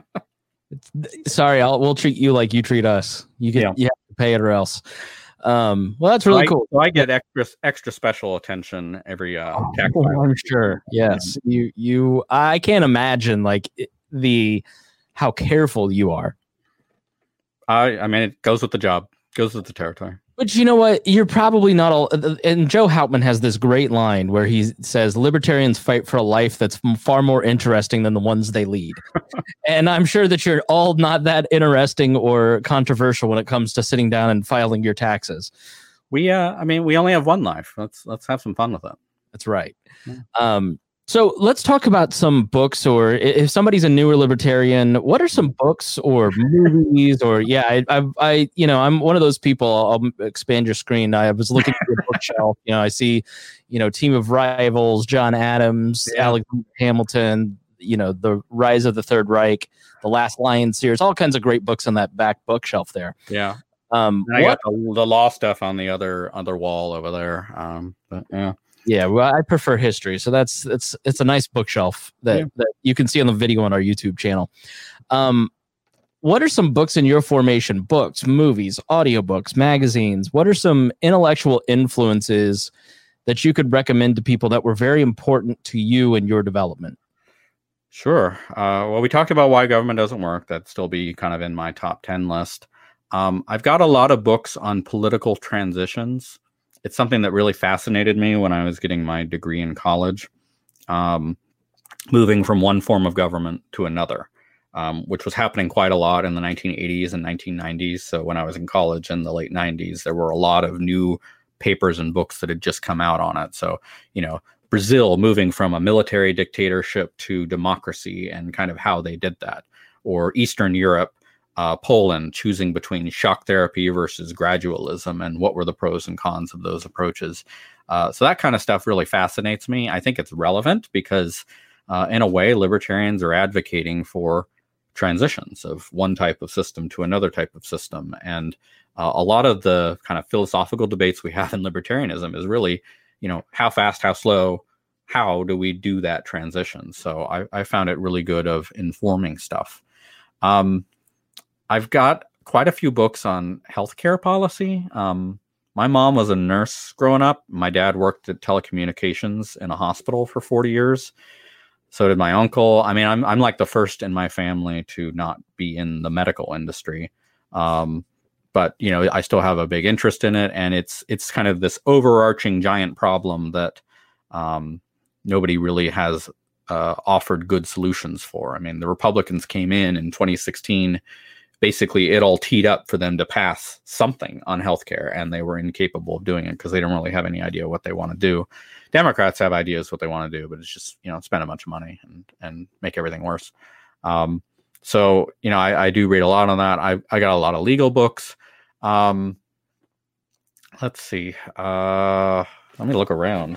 It's, sorry, I'll, we'll treat you like you treat us. You get, yeah. you have to pay it or else. Um, well, that's really so I, cool. So I get extra extra special attention every uh, tax. Oh, I'm sure. Yes, yeah. you you. I can't imagine like the how careful you are. I I mean, it goes with the job, goes with the territory. But you know what? You're probably not all. And Joe Hauptman has this great line where he says, libertarians fight for a life that's far more interesting than the ones they lead. And I'm sure that you're all not that interesting or controversial when it comes to sitting down and filing your taxes. We, uh, I mean, we only have one life. Let's let's have some fun with it. That's right. Yeah. Um, so let's talk about some books, or if somebody's a newer libertarian, what are some books or movies or yeah, I, I, I, you know, I'm one of those people. I'll expand your screen. I was looking at your bookshelf. You know, I see, you know, Team of Rivals, John Adams, yeah. Alexander Hamilton, you know, The Rise of the Third Reich, The Last Lion series, all kinds of great books on that back bookshelf there. Yeah. Um, and I what, got the, the law stuff on the other other wall over there. Um, but yeah. Yeah, well, I prefer history, so that's it's it's a nice bookshelf that, yeah. that you can see on the video on our YouTube channel. Um, what are some books in your formation? Books, movies, audiobooks, magazines. What are some intellectual influences that you could recommend to people that were very important to you in your development? Sure. Uh, well, we talked about Why Government Doesn't Work. That'd still be kind of in my top ten list. Um, I've got a lot of books on political transitions. It's something that really fascinated me when I was getting my degree in college, um, moving from one form of government to another, um, which was happening quite a lot in the nineteen eighties and nineteen nineties. So when I was in college in the late nineties, there were a lot of new papers and books that had just come out on it. So, you know, Brazil moving from a military dictatorship to democracy and kind of how they did that, or Eastern Europe, uh, Poland choosing between shock therapy versus gradualism and what were the pros and cons of those approaches. Uh, so that kind of stuff really fascinates me. I think it's relevant because uh, in a way, libertarians are advocating for transitions of one type of system to another type of system. And uh, a lot of the kind of philosophical debates we have in libertarianism is really, you know, how fast, how slow, how do we do that transition? So I, I found it really good of informing stuff. Um, I've got quite a few books on healthcare policy. Um, my mom was a nurse growing up. My dad worked at telecommunications in a hospital for forty years. So did my uncle. I mean, I'm I'm like the first in my family to not be in the medical industry. Um, but, you know, I still have a big interest in it. And it's it's kind of this overarching giant problem that um, nobody really has uh, offered good solutions for. I mean, the Republicans came in in twenty sixteen. Basically, it all teed up for them to pass something on healthcare, and they were incapable of doing it because they don't really have any idea what they want to do. Democrats have ideas what they want to do, but it's just, you know, spend a bunch of money and and make everything worse. Um, so, you know, I, I do read a lot on that. I I got a lot of legal books. Um, let's see. Uh, let me look around.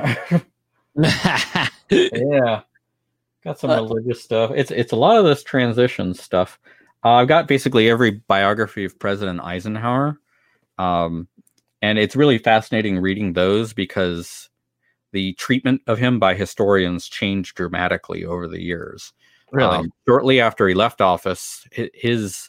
Yeah, got some religious stuff. It's it's a lot of this transition stuff. Uh, I've got basically every biography of President Eisenhower. Um, and it's really fascinating reading those because the treatment of him by historians changed dramatically over the years. Really? Um, shortly after he left office, his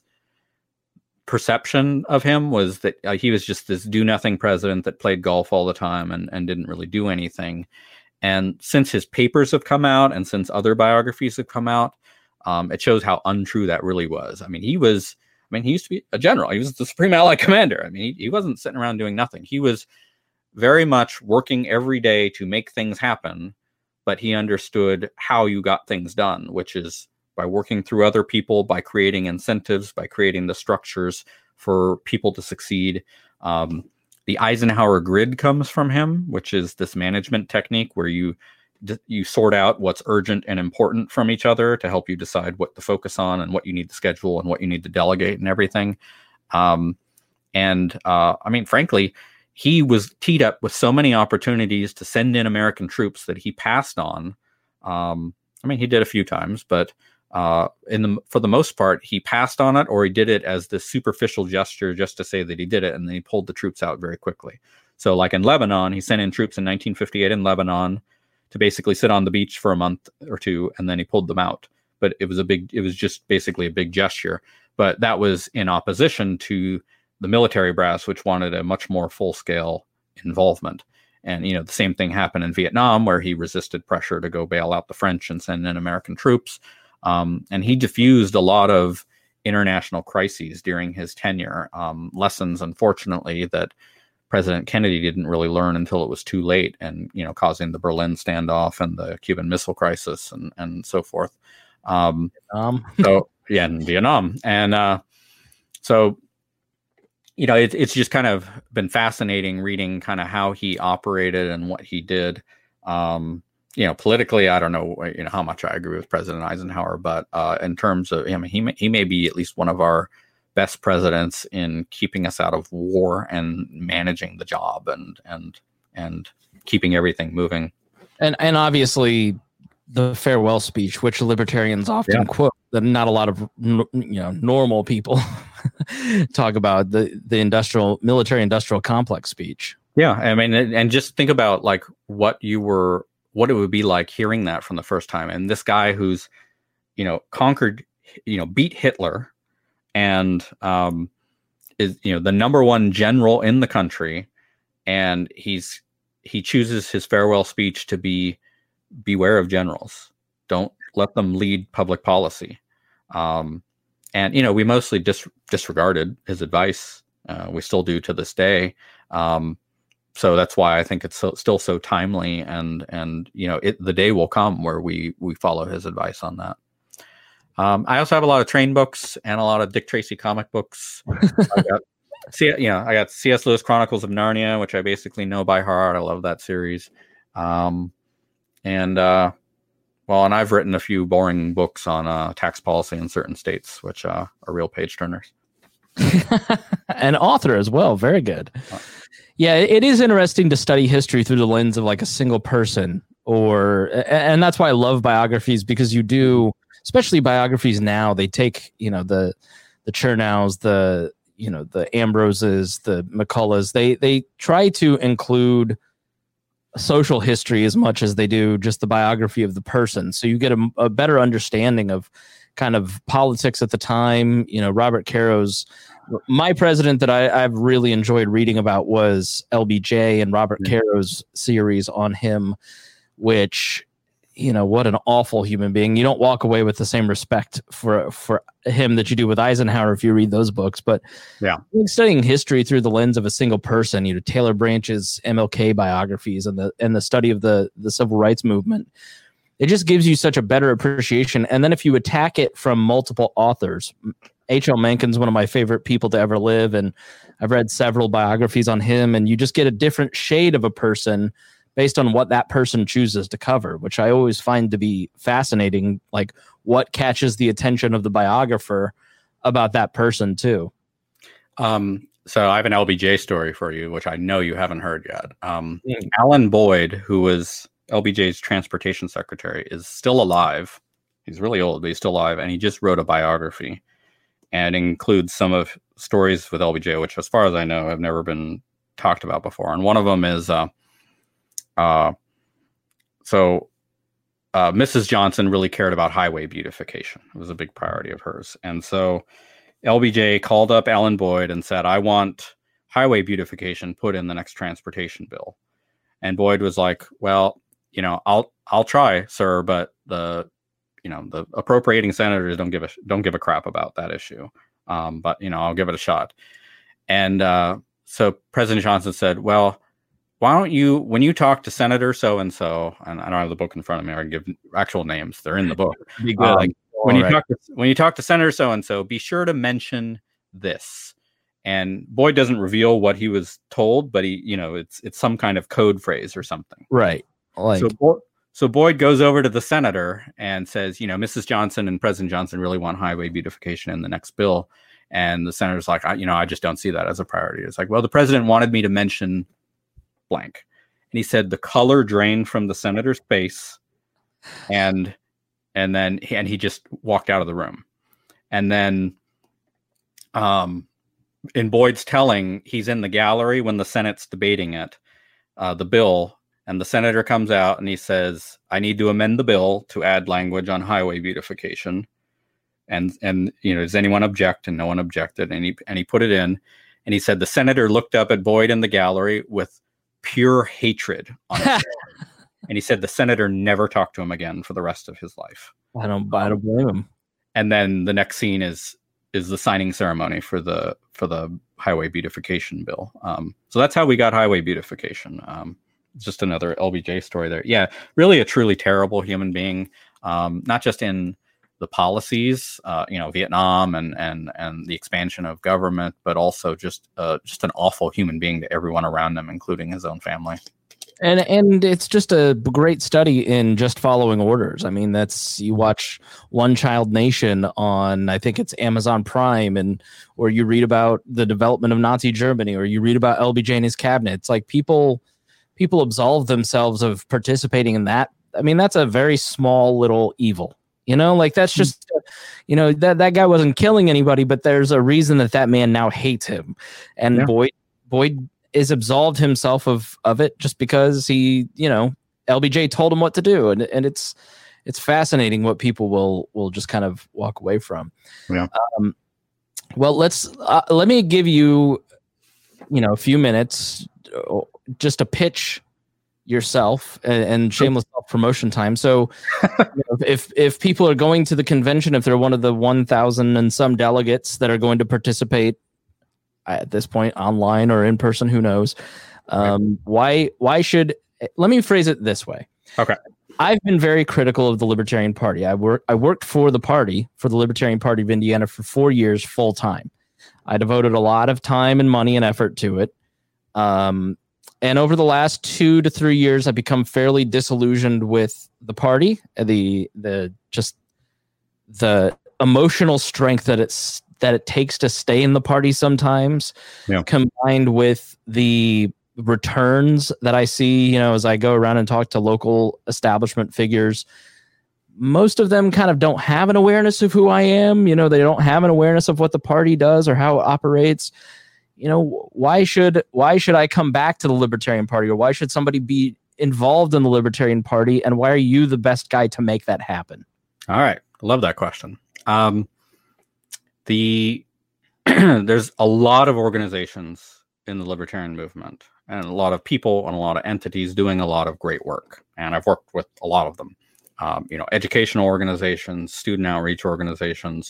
perception of him was that uh, he was just this do-nothing president that played golf all the time and, and didn't really do anything. And since his papers have come out and since other biographies have come out, Um, it shows how untrue that really was. I mean, he was, I mean, he used to be a general. He was the Supreme Allied Commander. I mean, he, he wasn't sitting around doing nothing. He was very much working every day to make things happen, but he understood how you got things done, which is by working through other people, by creating incentives, by creating the structures for people to succeed. Um, the Eisenhower grid comes from him, which is this management technique where you you sort out what's urgent and important from each other to help you decide what to focus on and what you need to schedule and what you need to delegate and everything. Um, and uh, I mean, frankly, he was teed up with so many opportunities to send in American troops that he passed on. Um, I mean, he did a few times, but uh, in the for the most part, he passed on it, or he did it as this superficial gesture just to say that he did it, and then he pulled the troops out very quickly. So like in Lebanon, he sent in troops in nineteen fifty-eight in Lebanon to basically sit on the beach for a month or two, and then he pulled them out. But it was a big, it was just basically a big gesture. But that was in opposition to the military brass, which wanted a much more full-scale involvement. And, you know, the same thing happened in Vietnam, where he resisted pressure to go bail out the French and send in American troops. Um, and he diffused a lot of international crises during his tenure. Um, lessons, unfortunately, that President Kennedy didn't really learn until it was too late, and, you know, causing the Berlin standoff and the Cuban Missile Crisis and, and so forth. Um, um. so, yeah, in Vietnam. And uh, so, you know, it, it's just kind of been fascinating reading kind of how he operated and what he did. Um, you know, politically, I don't know, you know, how much I agree with President Eisenhower, but uh, in terms of him, he may, he may be at least one of our best presidents in keeping us out of war and managing the job and and and keeping everything moving. And and obviously the farewell speech, which libertarians often yeah. quote, that not a lot of you know normal people talk about, the the industrial military industrial complex speech. Yeah, I mean, and just think about like what you were, what it would be like hearing that from the first time. And this guy who's, you know, conquered, you know, beat Hitler, and um, is you know the number one general in the country, and he's he chooses his farewell speech to be beware of generals. Don't let them lead public policy. Um, and you know we mostly dis- disregarded his advice. Uh, we still do to this day. Um, so that's why I think it's so, still so timely, and and you know it, the day will come where we we follow his advice on that. Um, I also have a lot of train books and a lot of Dick Tracy comic books. I got, C, you know, I got C S. Lewis Chronicles of Narnia, which I basically know by heart. I love that series. Um, and uh, well, and I've written a few boring books on uh, tax policy in certain states, which uh, are real page turners. An author as well. Very good. Yeah, it is interesting to study history through the lens of like a single person, or and that's why I love biographies, because you do, especially biographies now, they take, you know, the the Chernows, the you know, the Ambroses, the McCulloughs, they they try to include social history as much as they do just the biography of the person. So you get a, a better understanding of kind of politics at the time. You know, Robert Caro's, my president that I, I've really enjoyed reading about was L B J and Robert mm-hmm. Caro's series on him, which, you know, what an awful human being. You don't walk away with the same respect for for him that you do with Eisenhower if you read those books. But yeah, studying history through the lens of a single person, you know, Taylor Branch's M L K biographies and the and the study of the the civil rights movement, it just gives you such a better appreciation. And then if you attack it from multiple authors, H L Mencken's one of my favorite people to ever live, and I've read several biographies on him, and you just get a different shade of a person based on what that person chooses to cover, which I always find to be fascinating, like what catches the attention of the biographer about that person too. Um, so I have an L B J story for you, which I know you haven't heard yet. Um, mm. Alan Boyd, who was L B J's transportation secretary, is still alive. He's really old, but he's still alive. And he just wrote a biography and includes some of stories with L B J, which as far as I know, have never been talked about before. And one of them is, uh, Uh, so uh, Missus Johnson really cared about highway beautification. It was a big priority of hers. And so L B J called up Alan Boyd and said, I want highway beautification put in the next transportation bill. And Boyd was like, well, you know, I'll I'll try, sir, but the you know the appropriating senators don't give a don't give a crap about that issue. Um, but you know, I'll give it a shot. And uh, so President Johnson said, well, why don't you, when you talk to Senator so-and-so, and I don't have the book in front of me, I can give actual names. They're in the book. Be good. Um, when you right. talk to, when you talk to Senator so-and-so, be sure to mention this. And Boyd doesn't reveal what he was told, but he, you know, it's it's some kind of code phrase or something. Right. Like so, Bo- so Boyd goes over to the senator and says, you know, Missus Johnson and President Johnson really want highway beautification in the next bill. And the senator's like, I, you know, I just don't see that as a priority. It's like, well, the president wanted me to mention blank. And he said the color drained from the senator's face, and and then he, and he just walked out of the room. And then um in Boyd's telling, he's in the gallery when the Senate's debating it, uh, the bill, and the senator comes out and he says, I need to amend the bill to add language on highway beautification. And and you know, does anyone object? And no one objected. And he and he put it in, and he said the senator looked up at Boyd in the gallery with pure hatred on his and he said the senator never talked to him again for the rest of his life. I don't, I don't blame him. And then the next scene is is the signing ceremony for the for the highway beautification bill. Um, so that's how we got highway beautification. Um, just another L B J story there. Yeah, really a truly terrible human being. Um, not just in the policies, uh, you know, Vietnam and and and the expansion of government, but also just uh, just an awful human being to everyone around him, including his own family. And and it's just a great study in just following orders. I mean, that's, you watch One Child Nation on, I think it's Amazon Prime, and or you read about the development of Nazi Germany, or you read about L B J and his cabinet. It's like people people absolve themselves of participating in that. I mean, that's a very small little evil. You know, like that's just, you know, that, that guy wasn't killing anybody, but there's a reason that that man now hates him. And yeah. Boyd, Boyd is absolved himself of, of it just because he, you know, L B J told him what to do. And, and it's, it's fascinating what people will, will just kind of walk away from. Yeah. Um, Well, let's uh, let me give you, you know, a few minutes uh, just to pitch yourself and, and shameless self-promotion time. So you know, if if people are going to the convention, if they're one of the one thousand and some delegates that are going to participate at this point online or in person, who knows, um, right. why why should, let me phrase it this way. Okay. I've been very critical of the Libertarian Party. I work I worked for the party, for the Libertarian Party of Indiana for four years full time. I devoted a lot of time and money and effort to it. Um, and over the last two to three years, I've become fairly disillusioned with the party, the the just the emotional strength that it's that it takes to stay in the party sometimes, yeah. combined with the returns that I see, you know, as I go around and talk to local establishment figures. Most of them kind of don't have an awareness of who I am. You know, they don't have an awareness of what the party does or how it operates. You know, why should why should I come back to the Libertarian Party, or why should somebody be involved in the Libertarian Party, and why are you the best guy to make that happen? All right, love that question. Um, the there's a lot of organizations in the Libertarian movement, and a lot of people and a lot of entities doing a lot of great work, and I've worked with a lot of them. Um, you know, educational organizations, student outreach organizations,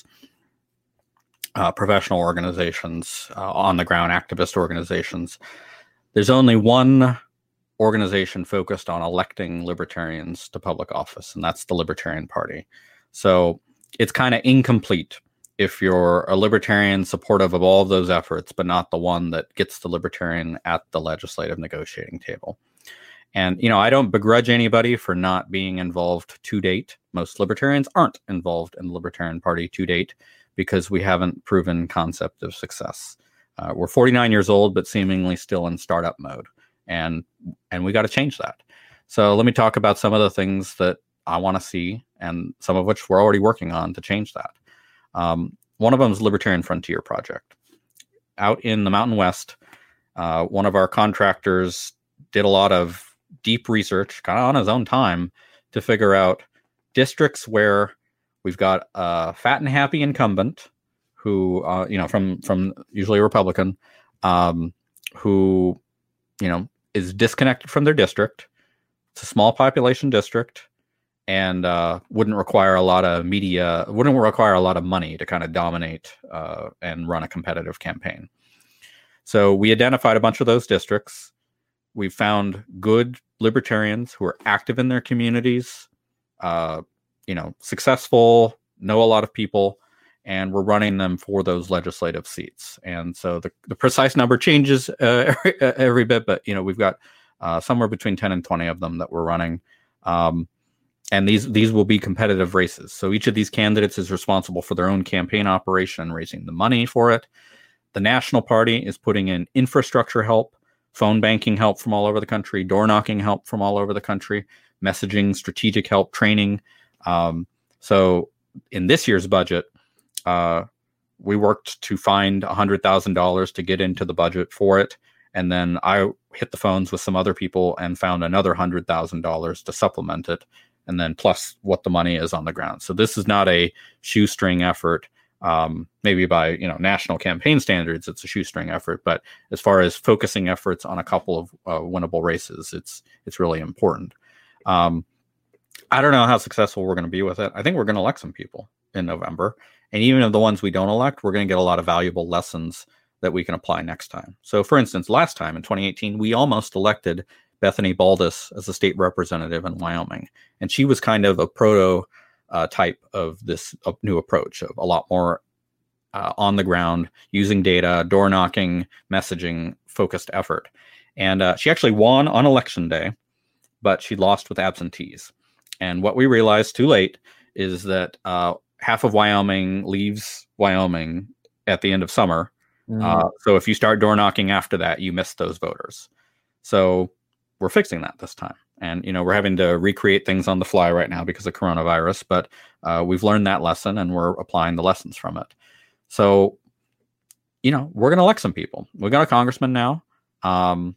uh, professional organizations, uh, on-the-ground activist organizations. There's only one organization focused on electing libertarians to public office, and that's the Libertarian Party. So it's kind of incomplete if you're a libertarian supportive of all of those efforts, but not the one that gets the libertarian at the legislative negotiating table. And, you know, I don't begrudge anybody for not being involved to date. Most libertarians aren't involved in the Libertarian Party to date because we haven't proven concept of success. Uh, we're forty-nine years old, but seemingly still in startup mode. And, and we got to change that. So let me talk about some of the things that I want to see, and some of which we're already working on to change that. Um, one of them is Libertarian Frontier Project. Out in the Mountain West, uh, one of our contractors did a lot of deep research, kind of on his own time, to figure out districts where we've got a fat and happy incumbent who, uh, you know, from from usually a Republican, um, who, you know, is disconnected from their district. It's a small population district, and uh, wouldn't require a lot of media, wouldn't require a lot of money to kind of dominate uh, and run a competitive campaign. So we identified a bunch of those districts. We found good libertarians who are active in their communities, uh, you know, successful, know a lot of people, and we're running them for those legislative seats. And so the, the precise number changes uh, every, every bit, but, you know, we've got uh, somewhere between ten and twenty of them that we're running. Um, and these these will be competitive races. So each of these candidates is responsible for their own campaign operation and raising the money for it. The National Party is putting in infrastructure help, phone banking help from all over the country, door knocking help from all over the country, messaging, strategic help, training. Um, so in this year's budget, uh, we worked to find one hundred thousand dollars to get into the budget for it. And then I hit the phones with some other people and found another one hundred thousand dollars to supplement it. And then plus what the money is on the ground. So this is not a shoestring effort. Um, maybe by, you know, national campaign standards, it's a shoestring effort. But as far as focusing efforts on a couple of uh, winnable races, it's it's really important. Um, I don't know how successful we're going to be with it. I think we're going to elect some people in November. And even of the ones we don't elect, we're going to get a lot of valuable lessons that we can apply next time. So, for instance, last time in twenty eighteen, we almost elected Bethany Baldus as a state representative in Wyoming. And she was kind of a proto Uh, type of this uh, new approach of a lot more uh, on the ground, using data, door knocking, messaging focused effort. And uh, she actually won on election day, but she lost with absentees. And what we realized too late is that uh, half of Wyoming leaves Wyoming at the end of summer. Mm. Uh, so if you start door knocking after that, you miss those voters. So we're fixing that this time. And, you know, we're having to recreate things on the fly right now because of coronavirus, but uh, we've learned that lesson and we're applying the lessons from it. So, you know, we're going to elect some people. We got a congressman now. Um,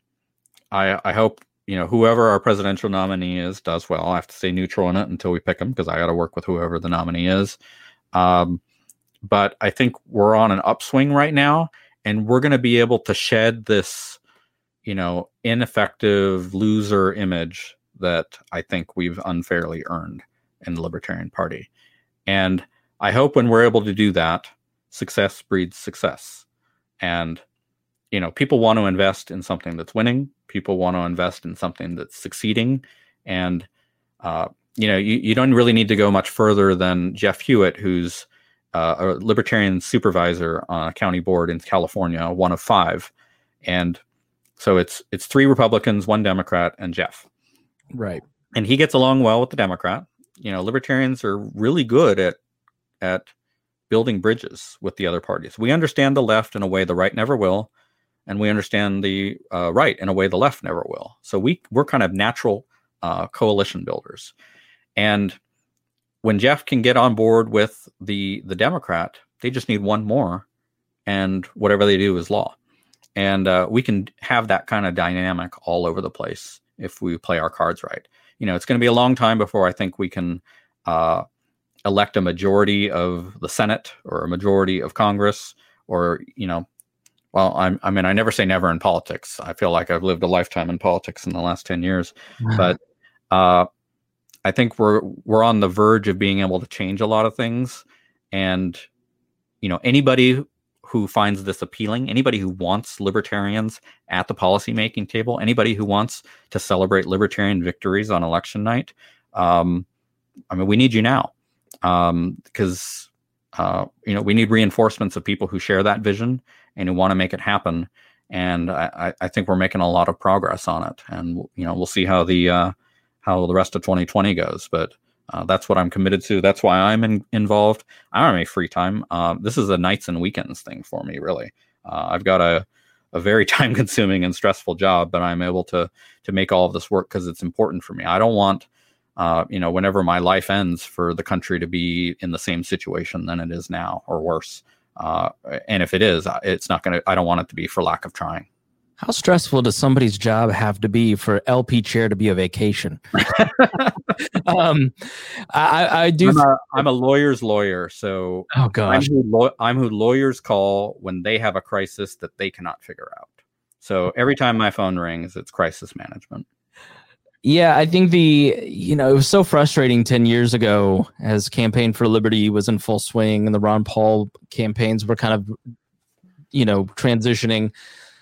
I, I hope, you know, whoever our presidential nominee is does well. I have to stay neutral in it until we pick him because I got to work with whoever the nominee is. Um, but I think we're on an upswing right now, and we're going to be able to shed this, you know, ineffective loser image that I think we've unfairly earned in the Libertarian Party. And I hope when we're able to do that, success breeds success. And, you know, people want to invest in something that's winning. People want to invest in something that's succeeding. And, uh, you know, you, you don't really need to go much further than Jeff Hewitt, who's uh, a Libertarian supervisor on a county board in California, one of five. And so it's it's three Republicans, one Democrat, and Jeff. Right. And he gets along well with the Democrat. You know, Libertarians are really good at at building bridges with the other parties. We understand the left in a way the right never will, and we understand the uh, right in a way the left never will. So we we're kind of natural uh, coalition builders. And when Jeff can get on board with the the Democrat, they just need one more, and whatever they do is law. And uh, we can have that kind of dynamic all over the place if we play our cards right. You know, it's going to be a long time before I think we can uh, elect a majority of the Senate or a majority of Congress, or, you know, well, I'm, I mean, I never say never in politics. I feel like I've lived a lifetime in politics in the last ten years, wow. but uh, I think we're we're on the verge of being able to change a lot of things. And, you know, anybody who finds this appealing, anybody who wants libertarians at the policymaking table, anybody who wants to celebrate libertarian victories on election night, um, I mean, we need you now, um, because, uh, you know, we need reinforcements of people who share that vision and who want to make it happen. And I, I think we're making a lot of progress on it. And, you know, we'll see how the, uh, how the rest of twenty twenty goes, but uh, that's what I'm committed to. That's why I'm in, involved. I don't have any free time. Uh, this is a nights and weekends thing for me, really. Uh, I've got a, a very time consuming and stressful job, but I'm able to, to make all of this work because it's important for me. I don't want, uh, you know, whenever my life ends, for the country to be in the same situation than it is now, or worse. Uh, and if it is, it's not going to, I don't want it to be for lack of trying. How stressful does somebody's job have to be for L P chair to be a vacation? um, I, I do. I'm a, I'm a lawyer's lawyer, so oh gosh, I'm who, I'm who lawyers call when they have a crisis that they cannot figure out. So every time my phone rings, it's crisis management. Yeah, I think the, you know, it was so frustrating ten years ago as Campaign for Liberty was in full swing and the Ron Paul campaigns were kind of, you know, transitioning.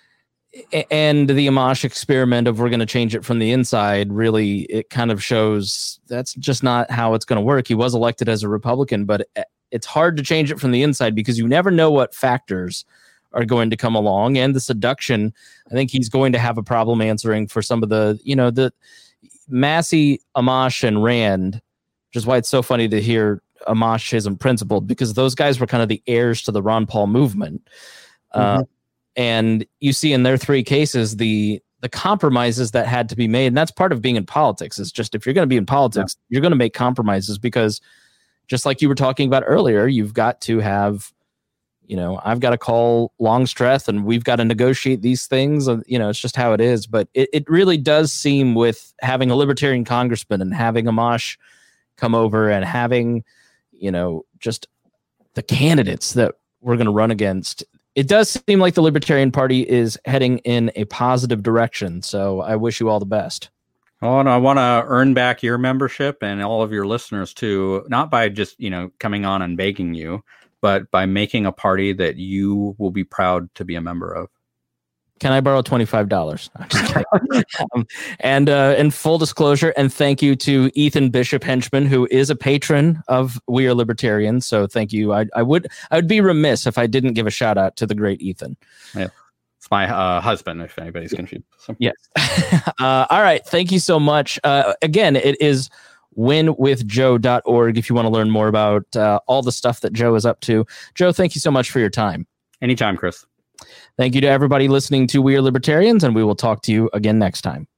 And the Amash experiment of we're going to change it from the inside, really, it kind of shows that's just not how it's going to work. He was elected as a Republican, but it's hard to change it from the inside because you never know what factors are going to come along. And the seduction, I think he's going to have a problem answering for some of the, you know, the Massey, Amash, and Rand, which is why it's so funny to hear Amash isn't principled, because those guys were kind of the heirs to the Ron Paul movement. Mm-hmm. Uh, And you see in their three cases, the the compromises that had to be made. And that's part of being in politics. Is just if you're going to be in politics, yeah. you're going to make compromises because just like you were talking about earlier, you've got to have, you know, I've got to call Longstreth and we've got to negotiate these things. And, you know, it's just how it is. But it, it really does seem with having a libertarian congressman and having Amash come over and having, you know, just the candidates that we're going to run against. It does seem like the Libertarian Party is heading in a positive direction. So I wish you all the best. Oh, and I want to earn back your membership and all of your listeners too, not by just, you know, coming on and begging you, but by making a party that you will be proud to be a member of. Can I borrow twenty-five dollars? um, and uh, in full disclosure, and thank you to Ethan Bishop Henchman, who is a patron of We Are Libertarians. So thank you. I, I would I would be remiss if I didn't give a shout out to the great Ethan. Yeah, it's my uh, husband, if anybody's confused. So. Yes. uh, all right. Thank you so much. Uh, again, it is win with joe dot org if you want to learn more about uh, all the stuff that Joe is up to. Joe, thank you so much for your time. Anytime, Chris. Thank you to everybody listening to We Are Libertarians, and we will talk to you again next time.